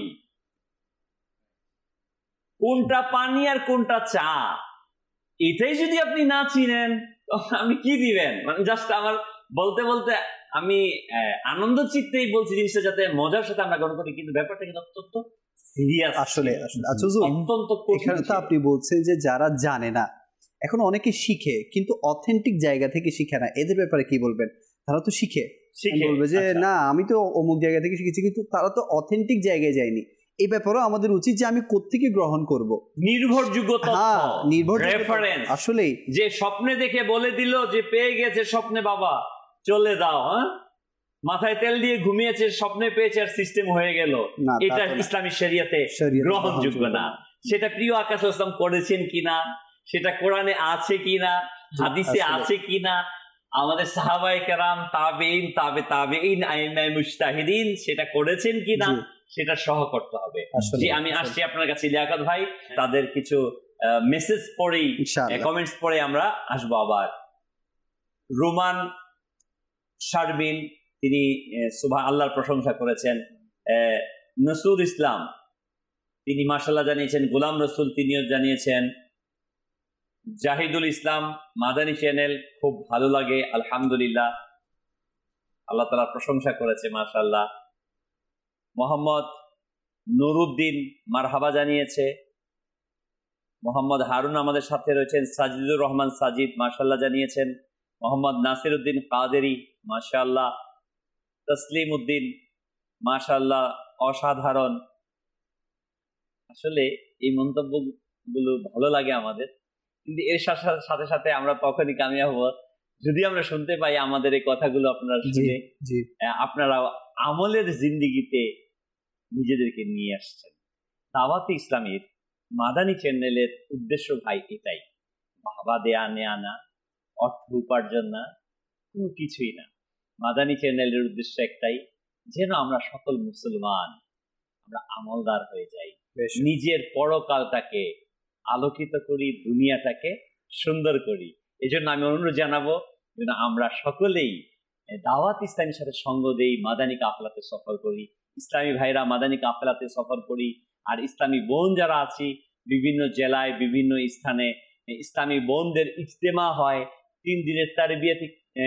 কোনটা পানি আর কোনটা চা। এটাই যদি আপনি না চিনেন, আপনি কি দিবেন? মানে জাস্ট আমার বলতে বলতে আমি আনন্দ চিত্তেই বলছি জিনিসটা, যাতে মজার সাথে আমরা গ্রহণ করি, কিন্তু ব্যাপারটা কিন্তু অত্যন্ত সিরিয়াস। আসলে আসলে আচ্ছা হুজুর, অত্যন্ত এখানে তো আপনি বলছেন যে যারা জানে না, এখন অনেকে শিখে কিন্তু অথেন্টিক জায়গা থেকে শিখে না, এদের ব্যাপারে কি বলবেন? তারা তো শিখে বলবে যে না আমি তো অমুক জায়গা থেকে শিখেছি, কিন্তু তারা তো অথেন্টিক জায়গায় যায়নি। এই ব্যাপারেও আমাদের উচিত যে আমি কোত্থেকে গ্রহণ করব, নির্ভরযোগ্য তথ্য, নির্ভরযোগ্য রেফারেন্স। আসলেই যে স্বপ্নে দেখে বলে দিল যে পেয়ে গেছে স্বপ্নে, বাবা চলে দাও, হ্যাঁ, মাথায় তেল দিয়ে ঘুমিয়েছে, স্বপ্নে পেয়েছে আর সিস্টেম হয়ে গেল, না, তা এটা তো না। ইসলামী শরিয়াতে শরিয়াতে গ্রহণযোগ্য না। সেটা প্রিয় আকাশ ইসলাম করেছেন কিনা, সেটা কোরআনে আছে কিনা, হাদিসে আসলে। আছে কিনা, আমাদের সাহাবায়ে কেরাম, তাবেঈন, তাবেঈন, আইম্মায়ে মুজতাহিদিন সেটা করেছেন কিনা, জি। সেটা সহ করতে হবে। আসলে, জি, আমি আসছি আপনার কাছে লিয়াকত ভাই, তাদের কিছু মেসেজ পড়েই, ইনশাআল্লাহ। কমেন্টস পড়ে আমরা আসবো আবার। রোমান শারবিন, তিনি আল্লাহর প্রশংসা করেছেন। নসরুল ইসলাম, তিনি মাশাআল্লাহ জানিয়েছেন। গোলাম রসুল, তিনিও জানিয়েছেন। জাহিদুল ইসলাম, মাদানী চ্যানেল খুব ভালো লাগে, আলহামদুলিল্লাহ। আল্লাহ তাআলা প্রশংসা করেছে মাশাআল্লাহ। মোহাম্মদ নুরুদ্দিন মারহাবা জানিয়েছে। মোহাম্মদ হারুন আমাদের সাথে রয়েছেন। সাজিদুর রহমান সাজিদ মাশাআল্লাহ জানিয়েছেন। মোহাম্মদ নাসির উদ্দিন কাদেরি মাশাআল্লাহ। তসলিম উদ্দিন মাশাআল্লাহ, অসাধারণ। আসলে এই মন্তব্যগুলো ভালো লাগে আমাদের, কিন্তু এর সাথে সাথে আমরা তখনই কামিয়াব হব যদি আমরা শুনতে পাই আমাদের এই কথাগুলো আপনারা শুনে আপনারা আমলের জিন্দেগিতে নিজেদেরকে নিয়ে আসছেন। দাওয়াতে ইসলামীর মাদানী চ্যানেলের উদ্দেশ্য ভাই এটাই, বাবা দেয়া নেয়া না, অর্থ উপার্জন না, কোনো কিছুই না। মাদানী চ্যানেলের উদ্দেশ্য একটাই, যেন আমরা সকল মুসলমান আমরা আমলদার হয়ে যাই, নিজের পরকালটাকে আলোকিত করি, দুনিয়াটাকে সুন্দর করি। এই জন্য আমি অনুরোধ জানাবো যেন আমরা সকলেই দাওয়াত ইসলামীর সাথে সঙ্গ দেই, মাদানী কাফেলাতে সফর করি, ইসলামী ভাইরা মাদানী কাফেলাতে সফর করি। আর ইসলামী বোন যারা আছি বিভিন্ন জেলায় বিভিন্ন স্থানে ইসলামী বোনদের ইজতেমা হয়, 3 দিনের তারবিয়াতি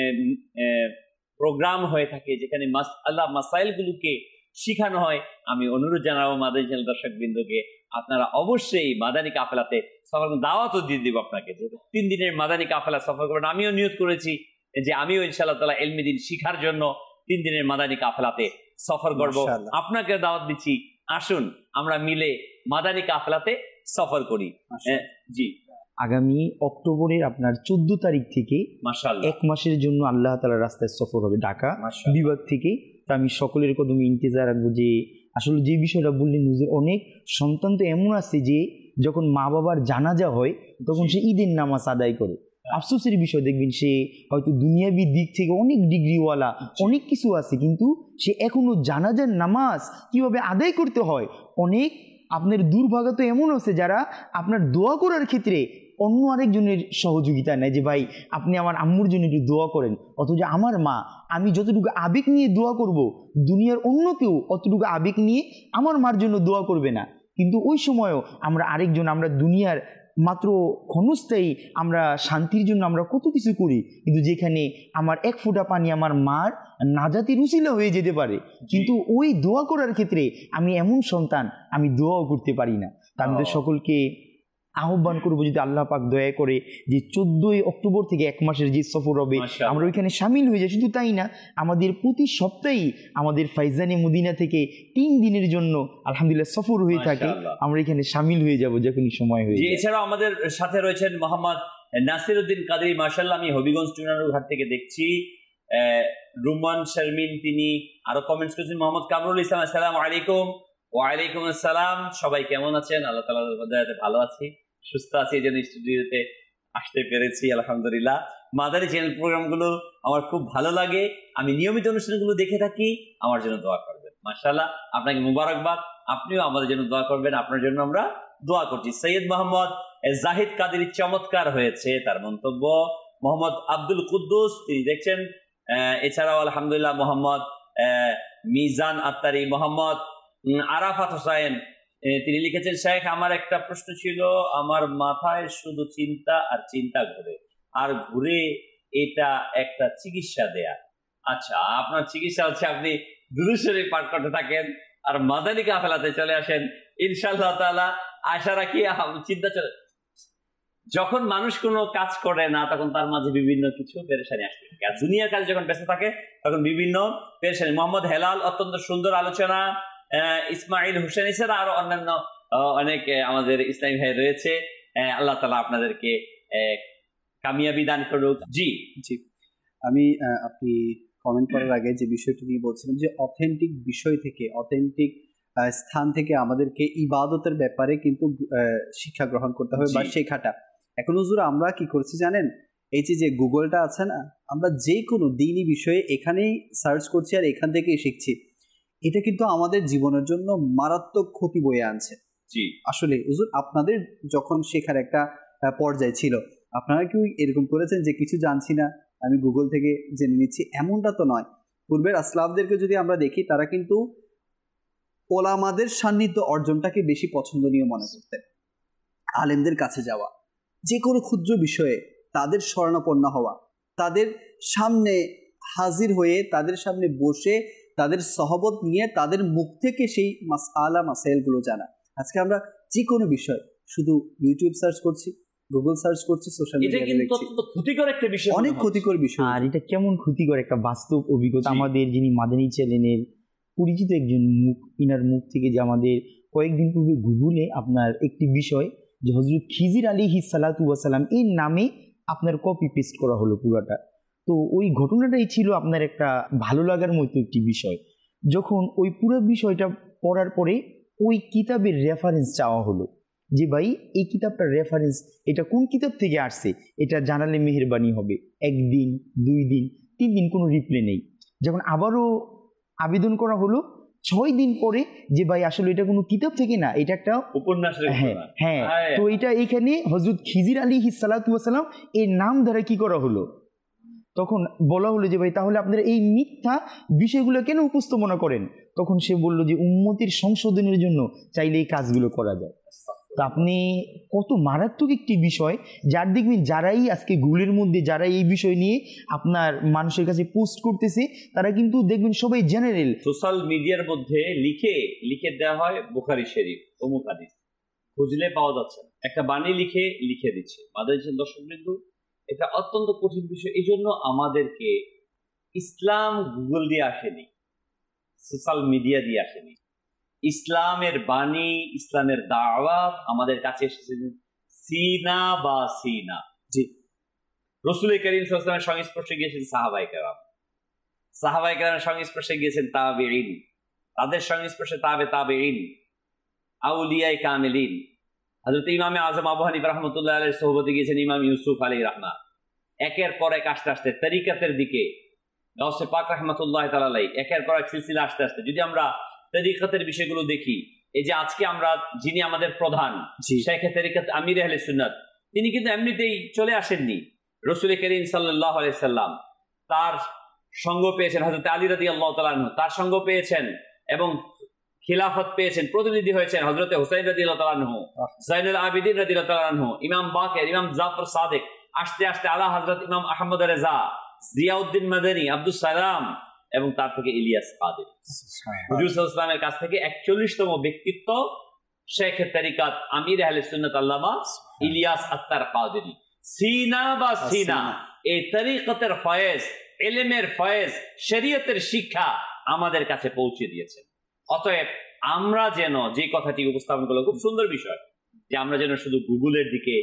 প্রোগ্রাম হয়ে থাকে, যেখানে মাসআলা মাসাইলগুলোকে শিখানো হয়। আমি অনুরোধ জানাবো মাদানী চ্যানেল দর্শক বৃন্দকে, আপনারা অবশ্যই মাদানী কাফেলাতে সফর, দাওয়াতও দিয়ে দিব আপনাকে, যেহেতু 3 দিনের মাদানী কাফেলা সফর করবেন। আমিও নিয়ত করেছি যে আমিও ইনশাআল্লাহ তাআলা ইলমি দ্বীন শিখার জন্য 3 দিনের মাদানী কাফেলাতে সফর করব। আপনাকে দাওয়াত দিচ্ছি, আসুন আমরা মিলে মাদানী কাফেলাতে সফর করি। জি, আগামী অক্টোবরের আপনার 14 তারিখ থেকে মাশাআল্লাহ 1 মাসের জন্য আল্লাহ তাআলার রাস্তায় সফর হবে ঢাকা বিভাগ থেকে। তো আমি সকলের কদমে ইন্তজার রাখবো। যে আসলে যে বিষয়টা বললেন হুজুর, অনেক সন্তান তো এমন আছে যে যখন মা বাবার জানাজা হয় তখন সে ঈদের নামাজ আদায় করে। আফসোসের বিষয়, দেখবেন সে হয়তো দুনিয়াবি দিক থেকে অনেক ডিগ্রিওয়ালা, অনেক কিছু আছে, কিন্তু সে এখনো জানাজার নামাজ কিভাবে আদায় করতে হয়, অনেক আপনার দুর্ভাগ্য তো এমন আছে যারা আপনার দোয়া করার ক্ষেত্রে অন্য আরেকজনের সহযোগিতা নেয়, যে ভাই আপনি আমার আম্মুর জন্য একটু দোয়া করেন, অথচ আমার মা, আমি যতটুকু আবেগ নিয়ে দোয়া করব, দুনিয়ার অন্য কেউ অতটুকু আবেগ নিয়ে আমার মার জন্য দোয়া করবে না। কিন্তু ওই সময়ও আমরা আরেকজন, আমরা দুনিয়ার মাত্র ক্ষণস্থায়ী আমরা শান্তির জন্য আমরা কত কিছু করি, কিন্তু যেখানে আমার 1 ফোঁটা পানি আমার মার নাজাতের উসিলা হয়ে যেতে পারে, কিন্তু ওই দোয়া করার ক্ষেত্রে আমি এমন সন্তান, আমি দোয়াও করতে পারি না। তা আমি তো সকলকে আহ্বান করবো, যদি আল্লাহ পাক দয়া করে যে 14 অক্টোবর থেকে 1 মাসের যে সফর হবে আমরা ওইখানে সামিল হয়ে যাই। শুধু তাই না, আমাদের প্রতি সপ্তাহেই আমাদের ফাইজানে মদিনা থেকে 3 দিনের জন্য আলহামদুলিল্লাহ সফর হয়ে থাকে, আমরা এখানে সামিল হয়ে যাব যখনই সময় হয়ে যায়। এছাড়াও আমাদের সাথে রয়েছেন মোহাম্মদ নাসির উদ্দিন কাদেরি মাশাআল্লাহ, আমি হবিগঞ্জ টুনারুর ঘাট থেকে দেখছি। রুমান শারমিন তিনি আরো কমেন্টস করেছেন। মোহাম্মদ কামরুল ইসলাম, আসসালামু আলাইকুম। ওয়ালাইকুম আসসালাম। সবাই কেমন আছেন? আল্লাহ তাআলার দয়াতে ভালো আছি, সুস্থ আছি, এই জন্য স্টুডিওতে আসতে পেরেছি আলহামদুলিল্লাহ। মাদানী চ্যানেল প্রোগ্রামগুলো আমার খুব ভালো লাগে, আমি নিয়মিত অনুষ্ঠানগুলো দেখে থাকি। আমার জন্য দোয়া করবেন। মাশাআল্লাহ, আপনাকে মুবারকবাদ, আপনিও আমাদের জন্য দোয়া করবেন, আপনার জন্য আমরা দোয়া করছি। সৈয়দ মোহাম্মদ জাহিদ কাদেরী চমৎকার হয়েছে তার মন্তব্য। মোহাম্মদ আব্দুল কুদ্দুস তিনি দেখছেন। এছাড়াও আলহামদুলিল্লাহ মোহাম্মদ মিজান আত্তারি, মোহাম্মদ আরাফাত হোসাইন তিনি লিখেছেন, শেখ আমার একটা প্রশ্ন ছিল, আমার মাথায় শুধু চিন্তা আর চিন্তা ঘুরে, আর ঘুরে এটা একটা চিকিৎসা দেয়া। আচ্ছা, আপনার চিকিৎসা হচ্ছে আপনি দুরূদ শরীফ পাঠ করতে থাকেন আর মাদানী কাফেলাতে চলে আসেন, ইনশাআল্লাহ তাআলা আশা রাখি চিন্তা চলে। যখন মানুষ কোনো কাজ করে না তখন তার মাঝে বিভিন্ন কিছু পেরেশানি আসতে থাকে, আর দুনিয়ার কাজে যখন ব্যস্ত থাকে তখন বিভিন্ন পেরেশানি। মোহাম্মদ হেলাল অত্যন্ত সুন্দর আলোচনা। ইসমাইল হোসেন, এছাড়া আরো অন্যান্য অনেক আমাদের ইসলামী ভাই রয়েছে। আল্লাহ তাআলা আপনাদেরকে কামিয়াবি দান করুক। জি জি, আমি আপনি কমেন্ট করার আগে যে বিষয়টি নিয়ে বলছিলাম, যে অথেন্টিক বিষয় থেকে, অথেন্টিক স্থান থেকে আমাদেরকে ইবাদতের ব্যাপারে কিন্তু শিক্ষা গ্রহণ করতে হবে বা শেখাটা। এখন হুজুর আমরা কি করছি জানেন, এই যে গুগলটা আছে না, আমরা যে কোনো দ্বীনি বিষয়ে এখানেই সার্চ করছি আর এখান থেকেই শিখছি। এটা কিন্তু আমাদের জীবনের জন্য মারাত্মক ক্ষতি বয়ে আনছে। জি আসলে হুজুর, আপনাদের যখন শেখার একটা পর্যায় ছিল, আপনারা কি এরকম করেছেন যে কিছু জানছি না আমি গুগল থেকে জেনে নিচ্ছি? এমনটা তো নয়। পূর্বের আসলাফদেরকে যদি আমরা দেখি, তারা কিন্তু ওলামাদের সান্নিধ্য অর্জনটাকে বেশি পছন্দনীয় মনে করতেন। আলেমদের কাছে যাওয়া, যে কোনো ক্ষুদ্র বিষয়ে তাদের শরণাপন্ন হওয়া, তাদের সামনে হাজির হয়ে তাদের সামনে বসে তাদের সহবত নিয়ে তাদের মুখ থেকে সেই মাসআলা মাসাইলগুলো জানা। আজকে আমরা যে কোনো বিষয় শুধু ইউটিউব সার্চ করছি, গুগল সার্চ করছি, সোশ্যাল এটা মিডিয়াতে কিন্তু দেখছি, অত্যন্ত ক্ষতিকর একটা বিষয়, অনেক ক্ষতিকর বিষয়। আর এটা কেমন ক্ষতিকর একটা বাস্তব অভিজ্ঞতা। আমাদের যিনি মাদানী চ্যানেলের পরিচিত একজন মুখ, ইনার মুখ থেকে যে আমাদের কয়েকদিন পূর্বে গুগলে আপনার একটি বিষয় যে হযরত খিজির আলাইহিস সালাতু ওয়াস সালাম এই নামে আপনার কপি পেস্ট করা হলো পুরাটা। তো ওই ঘটনাটাই ছিল আপনার একটা ভালো লাগার মতো একটি বিষয়। যখন ওই পুরো বিষয়টা পড়ার পরে ওই কিতাবের রেফারেন্স চাওয়া হলো যে ভাই এই কিতাবটার রেফারেন্স এটা কোন কিতাব থেকে আসছে, এটা জানালে মেহেরবানি হবে। 1 দিন 2 দিন 3 দিন কোনো রিপ্লাই নেই। যখন আবারও আবেদন করা হলো 6 দিন পরে যে ভাই আসলে এটা কোনো কিতাব থেকে না, এটা একটা উপন্যাসের হ্যাঁ হ্যাঁ, তো এটা এইখানে হযরত খিজির আলাইহিস সালাতু ওয়াস সালাম এর নাম দ্বারা কি করা হলো। তখন বলা হলো যে ভাই তাহলে আপনারা এই মিথ্যা বিষয়গুলো কেন উপস্থাপনা করেন। তখন সে বলল যে উম্মতের সংশোধনের জন্য চাইলে এই কাজগুলো করা যায়। তো আপনি কত মারাত্মক একটি বিষয়, যার দেখবেন যারাই আজকে গুগলের মধ্যে যারা এই বিষয় নিয়ে আপনার মানুষের কাছে পোস্ট করতেছে তারা কিন্তু দেখবেন সবাই জেনারেল। সোশ্যাল মিডিয়ার মধ্যে লিখে দেওয়া হয় বুখারী শরীফ অমুক হাদিস, খুঁজলে পাওয়া যাচ্ছে না, একটা বাণী লিখে দিচ্ছে। মাদানী দর্শকবৃন্দ, এটা অত্যন্ত কঠিন বিষয়। এই জন্য আমাদেরকে ইসলাম গুগল দিয়ে আসেনি, সোশ্যাল মিডিয়া দিয়ে আসেনি। ইসলামের বাণী, ইসলামের দাওয়াত আমাদের কাছে এসেছে সিনা বা সিনা। জি, রাসূল করিম সাল্লাল্লাহু আলাইহি ওয়াসাল্লামের সংস্পর্শে গিয়েছেন সাহাবায়ে কেরাম, সাহাবায়ে কেরামের সংস্পর্শে গিয়েছেন তাবেঈন, তাদের সংস্পর্শে তাবেঈন, আউলিয়ায়ে কামিলিন। হযরত ইমামে আযম আবু হানিফা রাহমাতুল্লাহি আলাইহির সোহবতে গিয়েছেন ইমাম ইউসুফ আলাইহির রাহমা। একের পর এক আস্তে আস্তে তরিকাতের দিকে গাউসে পাক রাহমাতুল্লাহি তাআলা আলাইহি একের পর এক সিলসিলা আস্তে আস্তে। যদি আমরা তরিকাতের বিষয়গুলো দেখি, এই যে আজকে আমরা যিনি আমাদের প্রধান শাইখে তরিকাত আমির আহলে সুন্নাত, তিনি কিন্তু এমনিতেই চলে আসেননি। রাসূল করিম সাল্লাল্লাহু আলাইহি সাল্লাম তার সঙ্গ পেয়েছেন, হযরত আলী রাদিয়াল্লাহু তাআলা আনহু তার সঙ্গ পেয়েছেন এবং খিলাফত পেয়েছেন, প্রতিনিধি হয়েছেন হযরত হুসাইন রাদিয়াল্লাহু তাআলা আনহু, যাইনুল আবিদিন রাদিয়াল্লাহু তাআলা আনহু, ইমাম বাকের, ইমাম জাফর সাদিক, আস্তে আস্তে আলা হযরত ইমাম আহমদ রেজা, জিয়াউদ্দিন মাদানী, আব্দুস সালাম এবং তার থেকে ইলিয়াস কাদেরী। হুজুর সাল্লাল্লাহু আলাইহি ওয়াসাল্লামের কাছ থেকে 41তম ব্যক্তিত্ব শাইখে তরিকাত আমির আহলে সুন্নাত আল্লামা ইলিয়াস আত্তার কাদেরী। সিনা বা সিনা এই তরিকতের ফয়েজ, ইলমের ফয়েজ, শরীয়তের শিক্ষা আমাদের কাছে পৌঁছে দিয়েছেন। অতএব আমরা যেন, যে কথাটি উপস্থাপন করলো খুব সুন্দর বিষয়, যে আমরা যেন শুধু গুগলের দিকে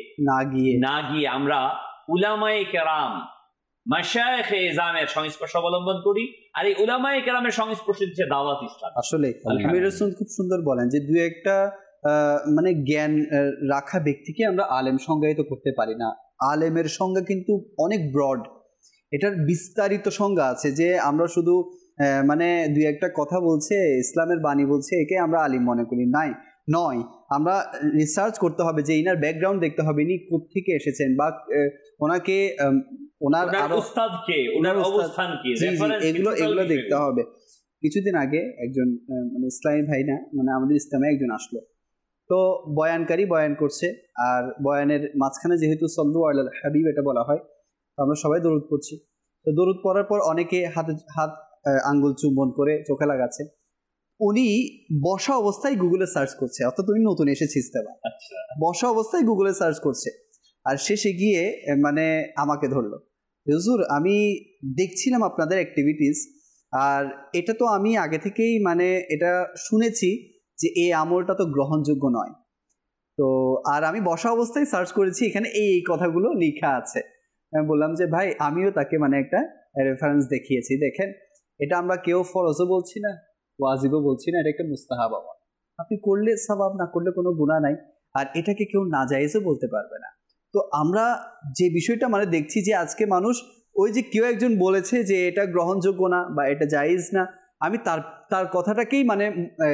না গিয়ে আমরা উলামায়ে কেরাম, মাশায়েখে ইজামের সংস্পর্শ অবলম্বন করি। আর এই উলামায়ে কেরামের সংস্পর্শ দিচ্ছে দাওয়াত ইসলাম। আসলে আমির রাসূল খুব সুন্দর বলেন যে দুই একটা মানে জ্ঞান রাখা ব্যক্তিকে আমরা আলেম সংজ্ঞায়িত করতে পারি না। আলেমের সংজ্ঞা কিন্তু অনেক ব্রড, এটার বিস্তারিত সংজ্ঞা আছে। যে আমরা শুধু মানে দুই একটা কথা বলছে, ইসলামের বাণী বলছে, একে আমরা আলিম মনে করি নয়। আমরা রিসার্চ করতে হবে যে ইনার ব্যাকগ্রাউন্ড দেখতে হবে, ইনি কোত্থেকে এসেছেন বা ওনাকে ওনার উস্তাদ কে, ওনার অবস্থান কি, এগুলো দেখতে হবে। কিছুদিন আগে একজন মানে ইসলামী ভাই না, মানে আমাদের ইসলামে একজন আসলো, তো বয়ানকারী বয়ান করছে, আর বয়ানের মাঝখানে যেহেতু সাল্লু আলাল হাবিব এটা বলা হয়, আমরা সবাই দরুদ পড়ছি। তো দরুদ পড়ার পর অনেকে হাত আঙ্গুল চুম্বন করে চোখে লাগাচ্ছে। উনি বসা অবস্থায় গুগলে সার্চ করছে, অর্থাৎ উনি নতুন এসেছে ইস্তেমায়, বসা অবস্থায় গুগলে সার্চ করছে। আর শেষে গিয়ে মানে আমাকে ধরলো, হুজুর আমি দেখছিলাম আপনাদের অ্যাক্টিভিটিস, আর এটা তো আমি আগে থেকেই মানে এটা শুনেছি যে এই আমলটা তো গ্রহণযোগ্য নয়। তো আর আমি বসা অবস্থায় সার্চ করেছি, এখানে এই কথাগুলো লেখা আছে। আমি বললাম যে ভাই আমিও তাকে মানে একটা রেফারেন্স দেখিয়েছি, দেখেন এটা আমরা কেউ ফরজও বলছি না, ওয়াজিবও বলছি না, এটা একটা মুস্তাহাব আমল। আপনি করলে সওয়াব, না করলে কোনো গুনাহ নাই, আর এটাকে কেউ নাজায়েজও বলতে পারবে না। তো আমরা যে বিষয়টা মানে দেখছি যে আজকে মানুষ ওই যে কেউ একজন বলেছে যে এটা গ্রহণযোগ্য না বা এটা জায়েজ না, আমি তার কথাটাকেই মানে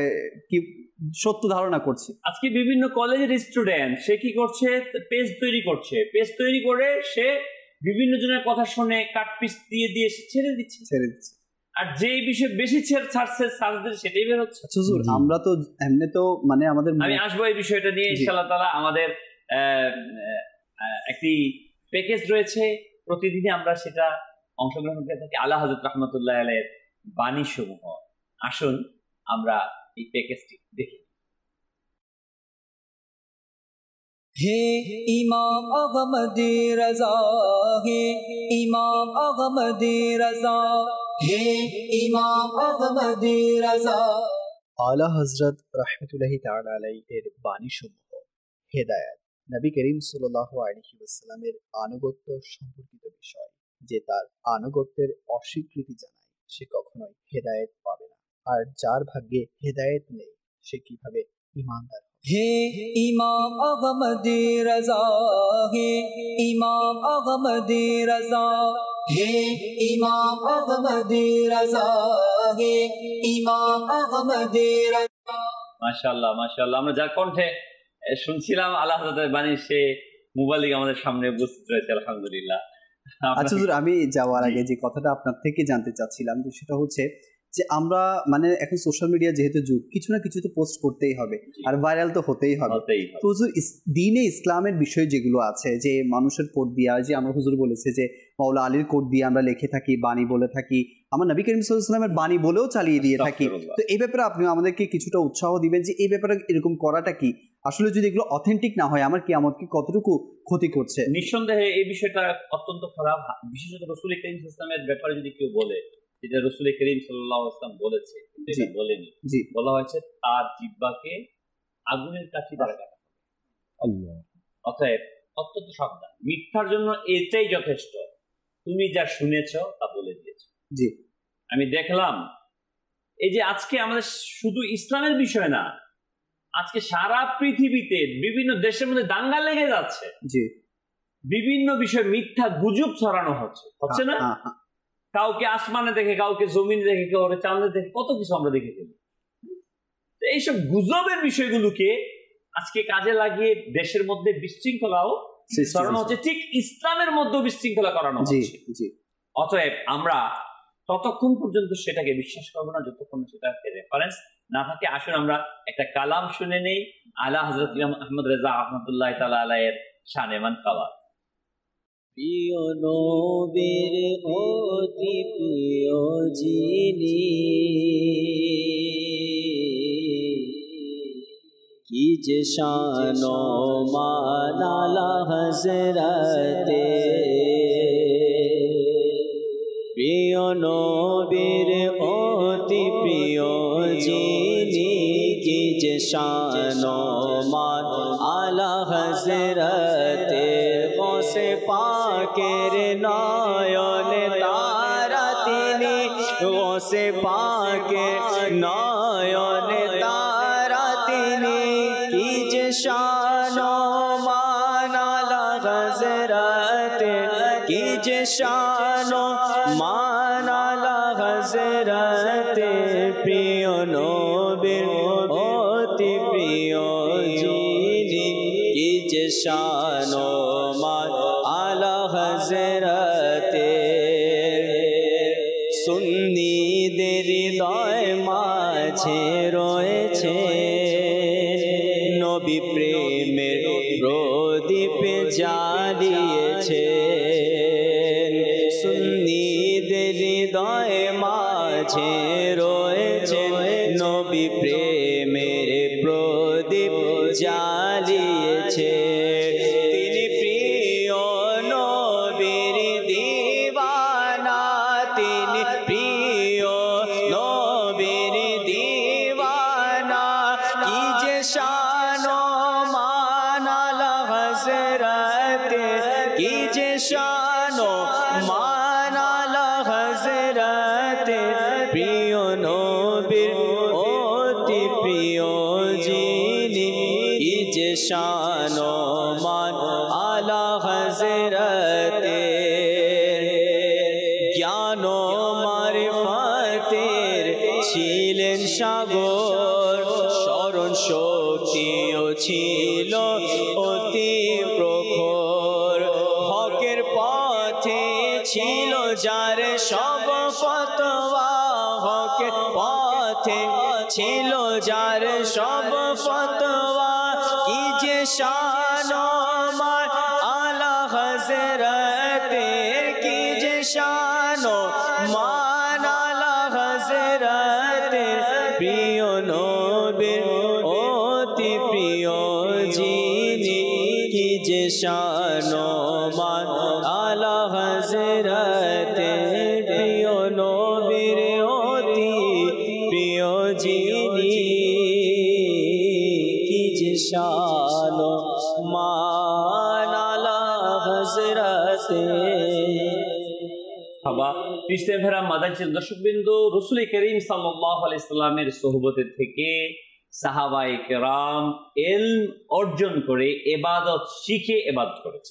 কি সত্য ধারণা করছি। আজকে বিভিন্ন কলেজের স্টুডেন্ট সে কি করছে, পেজ তৈরি করছে, পেজ তৈরি করে সে বিভিন্ন জনের কথা শুনে কাট পিস দিয়ে ছেড়ে দিচ্ছে। আর যেই বিষয় বেশি ছাড়ছে সেটাই বের হচ্ছে। হুজুর আমরা তো এমনি তো মানে আমাদের, আমি আসবো এই বিষয়টা নিয়ে ইনশাআল্লাহ তাআলা। আমাদের একটি প্যাকেজ রয়েছে, প্রতিদিনই আমরা সেটা অংশগ্রহণ করে থাকি আলা হযরত রাহমাতুল্লাহ আলাইহির বাণী সমূহ। আসুন আমরা এই প্যাকেজটি দেখি। हे इमाम अहमदी रजा, हे इमाम अहमदी रजा, हे इमाम अहमदी रजा। আলা হযরত রাহমাতুল্লাহি তাআলা আলাইহি এর বাণী সমূহ হেদায়েত, নবী করিম সাল্লাল্লাহু আলাইহি ওয়াসাল্লামের আনুগত্য সম্পর্কিত বিষয়। যে তার আনুগত্যের অস্বীকৃতি জানায় সে কখনোই হেদায়েত পাবে না, আর যার ভাগ্যে হেদায়েত নেই সে কিভাবে ঈমানদার হবে। हे इमाम अहमदी रजा, हे इमाम अहमदी रजा, हे इमाम अहमदी रजा, हे इमाम अहमदी रजा। মাশাআল্লাহ মাশাআল্লাহ, আমরা যার কণ্ঠে শুনছিলাম আলা হযরতের বাণী সে মুবাল্লিগ আমাদের সামনে উপস্থিত রয়েছে, আলহামদুলিল্লাহ। আচ্ছা হুজুর, আমি যাওয়ার আগে যে কথাটা আপনার থেকে জানতে চাচ্ছিলাম যে সেটা হচ্ছে যে আমরা মানে এখন সোশ্যাল মিডিয়া যেহেতু যুগ, কিছু না কিছু তো পোস্ট করতেই হবে আর ভাইরাল তো হতেই হবে। তো হুজুর দ্বীনে ইসলামের বিষয় যেগুলো আছে, যে মানুষের কোড দিয়া, যে আমরা হুজুর বলেছে যে মাওলা আলীর কোড দিয়ে আমরা লিখে থাকি, বাণী বলে থাকি, আমরা নবী করিম সাল্লাল্লাহু আলাইহি ওয়াসাল্লামের বাণী বলেও চালিয়ে দিয়ে থাকি। তো এই ব্যাপারে আপনি আমাদেরকে কিছুটা উৎসাহ দিবেন যে এই ব্যাপারে এরকম করাটা কি আসলে যদি এগুলো অথেন্টিক না হয় আমার কিয়ামতকে কতটুকু ক্ষতি করছে? নিঃসন্দেহে এই বিষয়টা অত্যন্ত খারাপ, বিশেষত রাসূল করিম সাল্লাল্লাহু আলাইহি ওয়াসাল্লামের ব্যাপারে যদি কেউ বলে যেটা রাসূল করিম সাল্লাল্লাহু আলাইহি ওয়াসাল্লাম বলেছে কিন্তু এটা বলেনি, বলা হয়েছে তার জিহ্বাকে আগুনের কাঠি দ্বারা কাটা হবে। আল্লাহ, অতএব অত্যন্ত সাবধান, মিথ্যার জন্য এটাই যথেষ্ট, তুমি যা শুনেছো তা বলে দিয়েছো। জি, আমি দেখলাম এই যে আজকে আমাদের শুধু ইসলামের বিষয় না, আজকে সারা পৃথিবীতে বিভিন্ন দেশের মধ্যে দাঙ্গা লেগে যাচ্ছে। জি, বিভিন্ন বিষয়ে মিথ্যা গুজব ছড়ানো হচ্ছে না? কাউকে আসমানে দেখে, কাউকে জমিনে দেখে, কাউকে চাঁদে দেখে, কত কিছু আমরা দেখে ফেলি। এইসব গুজবের বিষয়গুলোকে আজকে কাজে লাগিয়ে দেশের মধ্যে বিশৃঙ্খলাও ছড়ানো হচ্ছে, ঠিক ইসলামের মধ্যে বিশৃঙ্খলা করানো হচ্ছে। অতএব আমরা ততক্ষণ পর্যন্ত সেটাকে বিশ্বাস করবো না যতক্ষণ সেটাকে রেফারেন্স না থাকে। আসুন আমরা একটা কালাম শুনে নেই আলা হযরত ইমাম আহমদ রেজা রাহমাতুল্লাহি তাআলা আলাইহির শানে মানকাবাত। প্রিয় নবীর অতি প্রিয় যিনি, কি যে শান মান আলা হযরতে, প্রিয় নবীর অতি প্রিয় যিনি, কি যে শান মান আলা হযরতে, গৌসে পাকের নয়নে তারা তিনি, গৌসে পাকের নয়নে তারা তিনি, কি যে শান মান আলা হযরতে, কি যে শান মান আলা হযরতে, প্রিয় নবীর অতি প্রিয় যিনি, কি যে শান মান আলা হযরতে। সুন্নিদের হৃদয় মাঝে রয়েছে নবী প্রেমের প্রদীপ জ্বালিয়েছে, সুন্নিদের হৃদয় মাঝে রয়েছে নবী প্রেমের প্রদীপ জ্বালিয়েছে। তিনি প্রিয় নবীর দিওয়ানা, তিনি প্রিয় নবীর দিওয়ানা, কি যে শান মান আলা হযরতে, কি যে শান মান আলা হযরতে, প্রিয় নবীর অতি প্রিয় যিনি, কি যে শান মান আলা হযরতে। জ্ঞান মারিফতের ছিলেন সাগর, স্মরণ শক্তিও ছিল অতি প্রখর, হকের পথে ছিল যার সব ফতোয়া, হকের পথে ছিল যার সব ফতোয়া, কি যে শান মান আলা হযরতে, কি যে শান যে শান মান আলা হযরত প্রিয় নবীর অতি প্রিয় যিনি কি যে শান মান আলা হযরত বাবা পৃষ্ঠে ভেরা মাদানী দর্শকবৃন্দ, রাসূল করিম সাল্লাল্লাহু আলাইহি সাল্লামের সোহবতে থেকে সাহাবায়ে কেরাম ইলম অর্জন করে ইবাদত শিখে ইবাদত করেছে।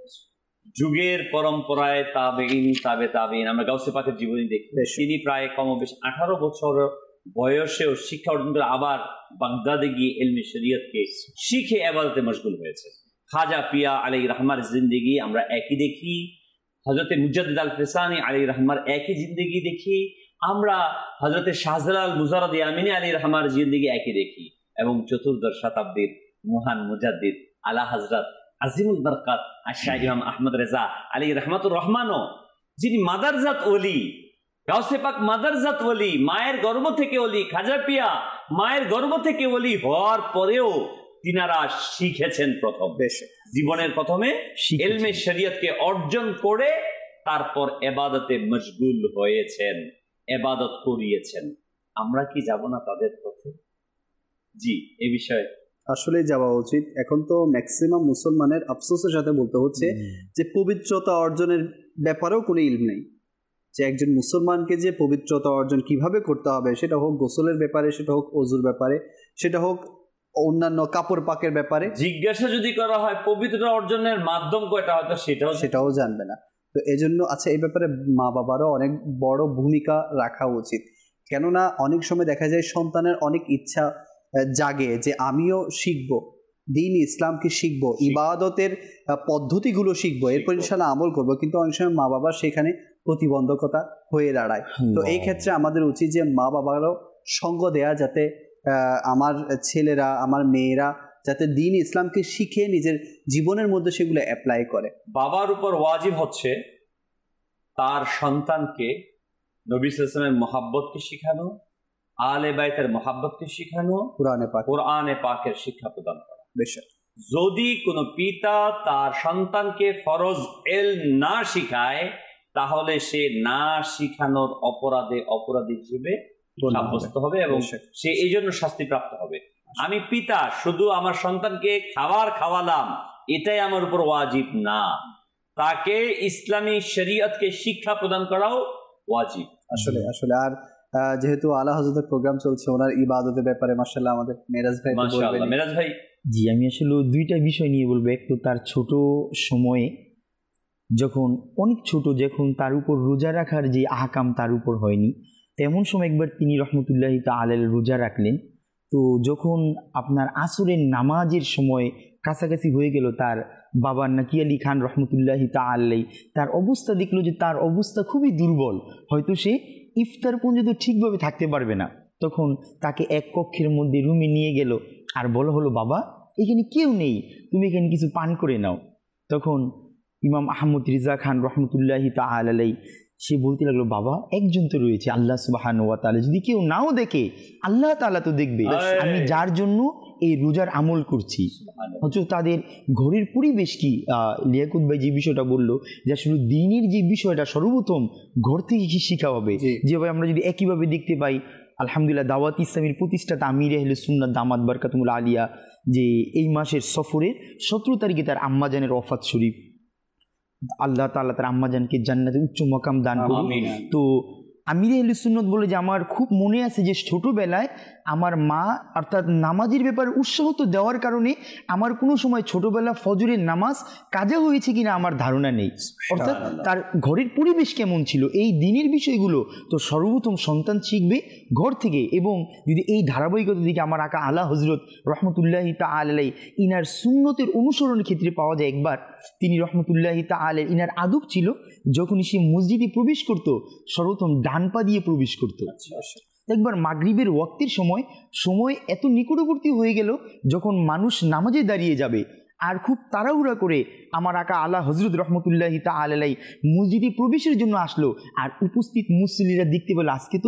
যুগের পরম্পরায় তাবেঈন তাবে তাবেঈন আমরা গাউসে পাকের জীবনী দেখি, তিনি প্রায় কমবেশ 18 বছর বয়সেও শিক্ষা অর্জন করে আবার বাগদাদে গিয়ে ইলমে শরীয়তকে শিখে ইবাদতে মশগুল হয়েছে। খাজা পিয়া আলাইহির রহমার জিন্দেগি আমরা একই দেখি, হযরতে মুজাদ্দিদ আল ফিসানি আলাইহির রহমার একই জিন্দেগি দেখি, আমরা হযরতে শাহজালাল মুজাররদ ইয়ামিনী আলাইহির রহমার জিন্দেগি একই দেখি, এবং চতুর্দশ শতাব্দীর মহান মুজাদ্দিদ আলা হযরত আজিমুল বরকত শাহ ইমাম আহমদ রেজা আলাইহি রহমাতুর রহমানও, যিনি মাদারজাত ওলি, গাউসে পাক মাদারজাত ওলি, মায়ের গর্ভ থেকে ওলি, খাজা পিয়া মায়ের গর্ভ থেকে ওলি হওয়ার পরেও তিনারা শিখেছেন প্রথম, জীবনের প্রথমে ইলমে শরীয়তকে অর্জন করে তারপর ইবাদতে মশগুল হয়েছেন, ইবাদত করিয়েছেন। আমরা কি যাব না তাদের পথে? জি, এই বিষয়ে আসলে যাওয়া উচিত। এখন তো ম্যাক্সিমাম মুসলমানের আফসোসের সাথে বলতে হচ্ছে যে পবিত্রতা অর্জনের ব্যাপারেও কোনো ইলম নেই, যে একজন মুসলমানকে যে পবিত্রতা অর্জন কিভাবে করতে হবে, সেটা হোক গোসলের ব্যাপারে, সেটা হোক ওযুর ব্যাপারে, সেটা হোক অন্যান্য কাপড় পাকের ব্যাপারে জিজ্ঞাসা যদি করা হয় পবিত্রতা অর্জনের মাধ্যম কয়টা, হয়তো সেটাও জানবে না। তো এজন্য আচ্ছা, এই ব্যাপারে মা বাবারও অনেক বড় ভূমিকা রাখা উচিত। কেননা অনেক সময় দেখা যায় সন্তানের অনেক ইচ্ছা জাগে যে আমিও শিখবো, দ্বীন ইসলামকে শিখবো, ইবাদতের পদ্ধতিগুলো শিখবো, এরপর ইনশাআল্লাহ আমল করবো, কিন্তু অনেক সময় মা বাবা সেখানে প্রতিবন্ধকতা হয়ে দাঁড়ায়। তো এই ক্ষেত্রে আমাদের উচিত যে মা বাবারও সঙ্গ দেয়া, যাতে আমার ছেলেরা, আমার মেয়েরা যাতে দ্বীন ইসলামকে শিখে নিজের জীবনের মধ্যে সেগুলো অ্যাপ্লাই করে। বাবার উপর ওয়াজিব হচ্ছে তার সন্তানকে নবী সাল্লাল্লাহু আলাইহি ওয়াসাল্লামের মহব্বতকে শিখানো, আলে বাইতের মহব্বতকে শিখানো, কোরআনে পাকের শিক্ষা প্রদান করা। যদি কোনো পিতা তার সন্তানকে ফরজ ইলম না শিখায়, তাহলে সে না শিখানোর অপরাধী হিসেবে সাব্যস্ত হবে এবং সে এই জন্য শাস্তি প্রাপ্ত হবে। আমি পিতা শুধু আমার সন্তানকে খাবার খাওয়ালাম, এটাই আমার উপর ওয়াজিব না, তাকে ইসলামী শরীয়তকে শিক্ষা প্রদান করাও ওয়াজিব। আসলে আর যেহেতু আলা হযরতের প্রোগ্রাম চলছে, ওনার ইবাদতের ব্যাপারে মাশাআল্লাহ আমাদের মেরাজ ভাই বলবেন। মেরাজ ভাই জি, আমি আসলে দুইটা বিষয় নিয়ে বলবো। এক তো তার ছোট সময়ে, যখন অনেক ছোট, যখন তার উপর রোজা রাখার যে আহকাম তার উপর হয়নি, তেমন সময় একবার তিনি রহমতুল্লাহি তাআলা রোজা রাখলেন। তো যখন আপনার আসরের নামাজের সময় কাছাকাছি হয়ে গেল, তার বাবা নাকি আলী খান রহমতুল্লাহি তাআলা তার অবস্থা দেখলো যে তার অবস্থা খুবই দুর্বল, হয়তো সে ইফতার পর্যন্ত ঠিকভাবে থাকতে পারবে না। তখন তাকে এক কক্ষের মধ্যে রুমে নিয়ে গেল আর বলা হলো, বাবা এখানে কেউ নেই, তুমি এখানে কিছু পান করে নাও। তখন ইমাম আহমদ রিজা খান রহমতুল্লাহি তাআলা সে বলতে লাগলো, বাবা একজন তো রয়েছে, আল্লাহ সুবহানাহু ওয়া তাআলা, যদি কেউ নাও দেখে আল্লাহ তাআলা তো দেখবে, আমি যার জন্য এই রোজার আমল করছি। অথচ তাদের ঘরের পরিবেশ কি, লিয়াকত ভাই যে বিষয়টা বললো যে আসলে দ্বীনের যে বিষয়টা সর্বপ্রথম ঘর থেকে কি শিখা হবে। যেভাবে আমরা যদি একইভাবে দেখতে পাই, আলহামদুলিল্লাহ দাওয়াত ইসলামীর প্রতিষ্ঠাতা আমির আহলে সুন্নাত দামাত বারকাতুল আলিয়া, যে এই মাসের সফরের 17 তারিখে তার আম্মাজানের ওয়াফাত শরীফ, আল্লাহ তাআলা তার আম্মাজানকে জান্নাতে উচ্চ মাকাম দান করুন। তো আমির আহলে সুন্নাত বলে যে আমার খুব মনে আছে যে ছোটবেলায় আমার মা অর্থাৎ নামাজের ব্যাপারে উৎসাহ তো দেওয়ার কারণে আমার কোনো সময় ছোটবেলা ফজরের নামাজ কাজা হয়েছে কিনা আমার ধারণা নেই। অর্থাৎ তার ঘরের পরিবেশ কেমন ছিল, এই দিনের বিষয়গুলো তো সর্বপ্রথম সন্তান শিখবে ঘর থেকে। এবং যদি এই ধারাবাহিকতা দিকে আমার আকা আলা হযরত রহমতুল্লাহি তাআলা ইনার সুন্নতের অনুসরণের ক্ষেত্রে পাওয়া যায়, একবার তিনি রহমতুল্লাহি তাআলা ইনার আদব ছিল, যখনই সে মসজিদে প্রবেশ করত সর্বপ্রথম ডান পা দিয়ে প্রবেশ করত। একবার মাগরিবের ওয়াক্তের সময় এত নিকটবর্তী হয়ে গেল, যখন মানুষ নামাজে দাঁড়িয়ে যাবে আর খুব তাড়াহুড়া করে আমার আকা আলা হযরত রহমতুল্লাহি তাআলা মসজিদে প্রবেশের জন্য আসলো, আর উপস্থিত মুসল্লিরা দেখতে পেল আজকে তো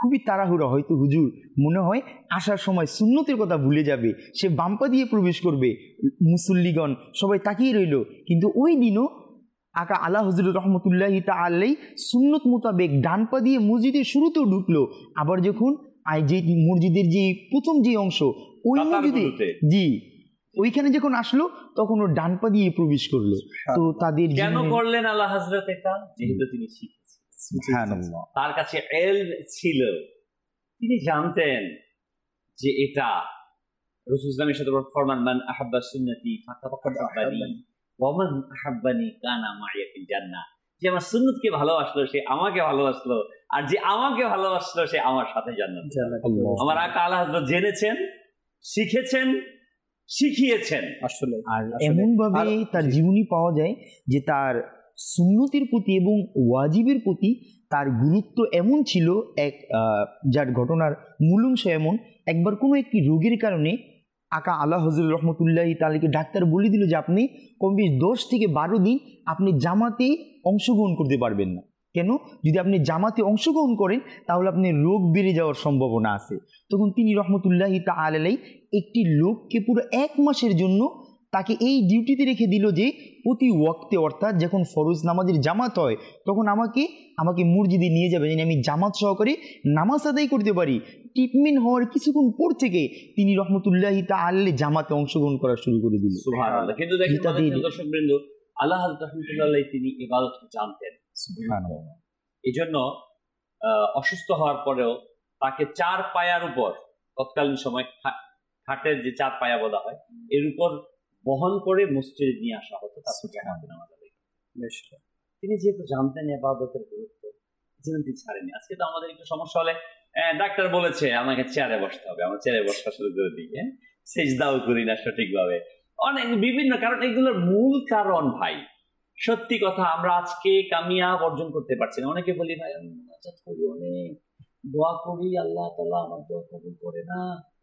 খুবই তাড়াহুড়া, হয়তো হুজুর মনে হয় আসার সময় সুন্নতের কথা ভুলে যাবে, সে বাম্পা দিয়ে প্রবেশ করবে, মুসল্লিগণ সবাই তাকিয়ে রইল। কিন্তু ওই দিনও আকা আলা হজরত রহমতুল্লাহি তাআলাই সুন্নত মোতাবেক ডান পা দিয়ে মসজিদের শুরুতেও ঢুকলো। আবার যখন যে মসজিদের যে প্রথম যে অংশ ওই মসজিদে, জি ওইখানে যখন আসলো তখন ও ডান পা দিয়ে প্রবেশ করলো। তো তাদের কেন করলেন আল্লাহ হযরত এটা? যেহেতু তিনি শিখেছেন, তার কাছে ইলম ছিল, তিনি জানতেন যে এটা রাসূল সাল্লাল্লাহু আলাইহি ওয়াসাল্লাম ফরমান, মান আহাব্বা সুন্নতি ফাকাদ আহাব্বানি ওয়া মান আহাব্বানি কানা মাইয়া ফিল জান্নাহ। যে আমার সুন্নতকে ভালোবাসলো সে আমাকে ভালোবাসলো, আর যে আমাকে ভালোবাসলো সে আমার সাথে জান্নাতে। আমার আকা আলা হযরত জেনেছেন, শিখেছেন, শিখিয়েছেন আসলে। আর এমন ভাবে তার জীবনী পাওয়া যায় যে তার সুন্নতের প্রতি এবং ওয়াজিবের প্রতি তার গুরুত্ব এমন ছিল, এক যার ঘটনার মূল অংশ এমন, একবার কোনো একটি রোগের কারণে আকা আলা হযরত রহমতুল্লাহি তাআলাকে ডাক্তার বলে দিল যে আপনি কমবেশ 10 থেকে 12 দিন আপনি জামাতে অংশগ্রহণ করতে পারবেন না। কেন? যদি আপনি জামাতে অংশগ্রহণ করেন তাহলে আপনি রোগ বেড়ে যাওয়ার সম্ভাবনা আছে। তখন তিনি রহমতুল্লাহি তাআলা একটি লোককে পুরো 1 মাসের জন্য তাকে এই ডিউটিতে রেখে দিল যে প্রতি ওয়াক্তে, অর্থাৎ যখন ফরজ নামাজের জামাত হয় তখন আমাকে মসজিদে নিয়ে যাবে, যেন আমি জামাত সহকারে নামাজ আদায় করতে পারি। ট্রিটমেন্ট হওয়ার কিছুক্ষণ পর থেকে তিনি রহমতুল্লাহি তাআলা জামাতে অংশগ্রহণ করা শুরু করে দিল। সুবহানাল্লাহ। কিন্তু দেখেন দর্শকবৃন্দ, আল্লাহ হযরত রহমতুল্লাহ তিনি ইবাদতকে জানতেন। সুবহানাল্লাহ। এই জন্য অসুস্থ হওয়ার পরেও তাকে 4 পায়ার উপর, তৎকালীন সময় খাটের যে 4 পায়া বলা হয়, এর উপর বহন করে মসজিদে নিয়ে আসা হতো। তিনি যেহেতু জানতেন ইবাদতের গুরুত্ব, তিনি ছাড়েননি। আজকে তো আমাদের একটু সমস্যা হলে ডাক্তার বলেছে আমাকে চেয়ারে বসতে হবে, আমরা চেয়ারে বসা শুরু করে দিই, সেজদাও করি না সঠিকভাবে, অনেক বিভিন্ন কারণ। এগুলোর মূল কারণ ভাই, সত্যি কথা, আমরা আজকে কামিয়াব অর্জন করতে পারছি না। অনেকে বলি ভাই আমি মুনাজাত করি, অনেক দোয়া করি, আল্লাহ তাআলা আমার দোয়া কবুল করে না,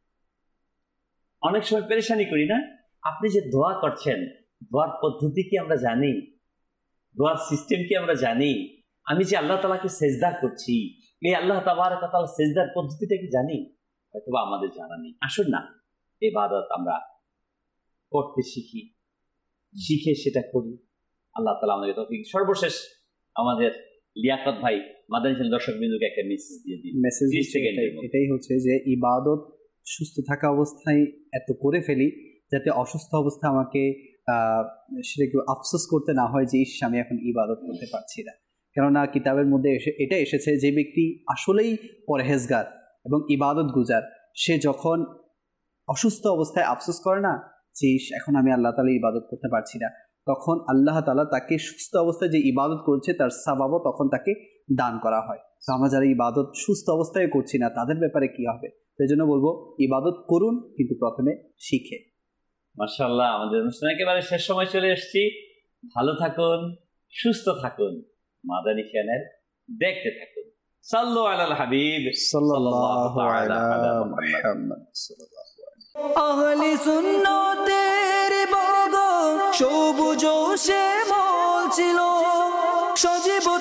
অনেক সময় পেরেশানি করি না। আপনি যে দোয়া করছেন, দোয়ার পদ্ধতি কি আমরা জানি? দোয়ার সিস্টেম কি আমরা জানি? আমি যে আল্লাহ তাআলাকে সেজদা করছি, এই আল্লাহ তাবারক ওয়া তাআলা সেজদার পদ্ধতিটা কি জানি? হয়তো আমাদের জানা নেই। আসুন না ইবাদত আমরা করতে শিখি, শিখে সেটা করি। আল্লাহ তাআলা আমাদের তৌফিক। সর্বশেষ আমাদের লিয়াকত ভাই মাদানী চ্যানেল দর্শকবৃন্দকে একটা মেসেজ দিয়ে দিন। মেসেজ এটাই হচ্ছে যে ইবাদত সুস্থ থাকা অবস্থায় এত করে ফেলি যাতে অসুস্থ অবস্থায় আমাকে সেটা একটু আফসোস করতে না হয় যে ইস আমি এখন ইবাদত করতে পারছি না। কেননা কিতাবের মধ্যে এটা এসেছে যে ব্যক্তি আসলেই পরহেজগার এবং ইবাদত গুজার, সে যখন অসুস্থ অবস্থায় আফসোস করে না যে এখন আমি আল্লাহ তাআলা ইবাদত করতে পারছি না, তখন আল্লাহ তাআলা তাকে সুস্থ অবস্থায় যে ইবাদত করছে তার সওয়াবও তখন তাকে দান করা হয়। তো আমরা যারা ইবাদত সুস্থ অবস্থায় করছি না তাদের ব্যাপারে কি হবে? সেই জন্য বলবো ইবাদত করুন, কিন্তু প্রথমে শিখে। মাশাআল্লাহ, আমাদের অনুষ্ঠান একেবারে শেষ সময় চলে এসেছি। ভালো থাকুন, সুস্থ থাকুন, মাদানী চ্যানেল দেখতে থাকুন। সাল্লু আলাল হাবিব সাল্লাল্লাহু আলা মুহাম্মদ। আহলে সুন্নতের বাগান সবুজ শ্যামল ছিল, সজীব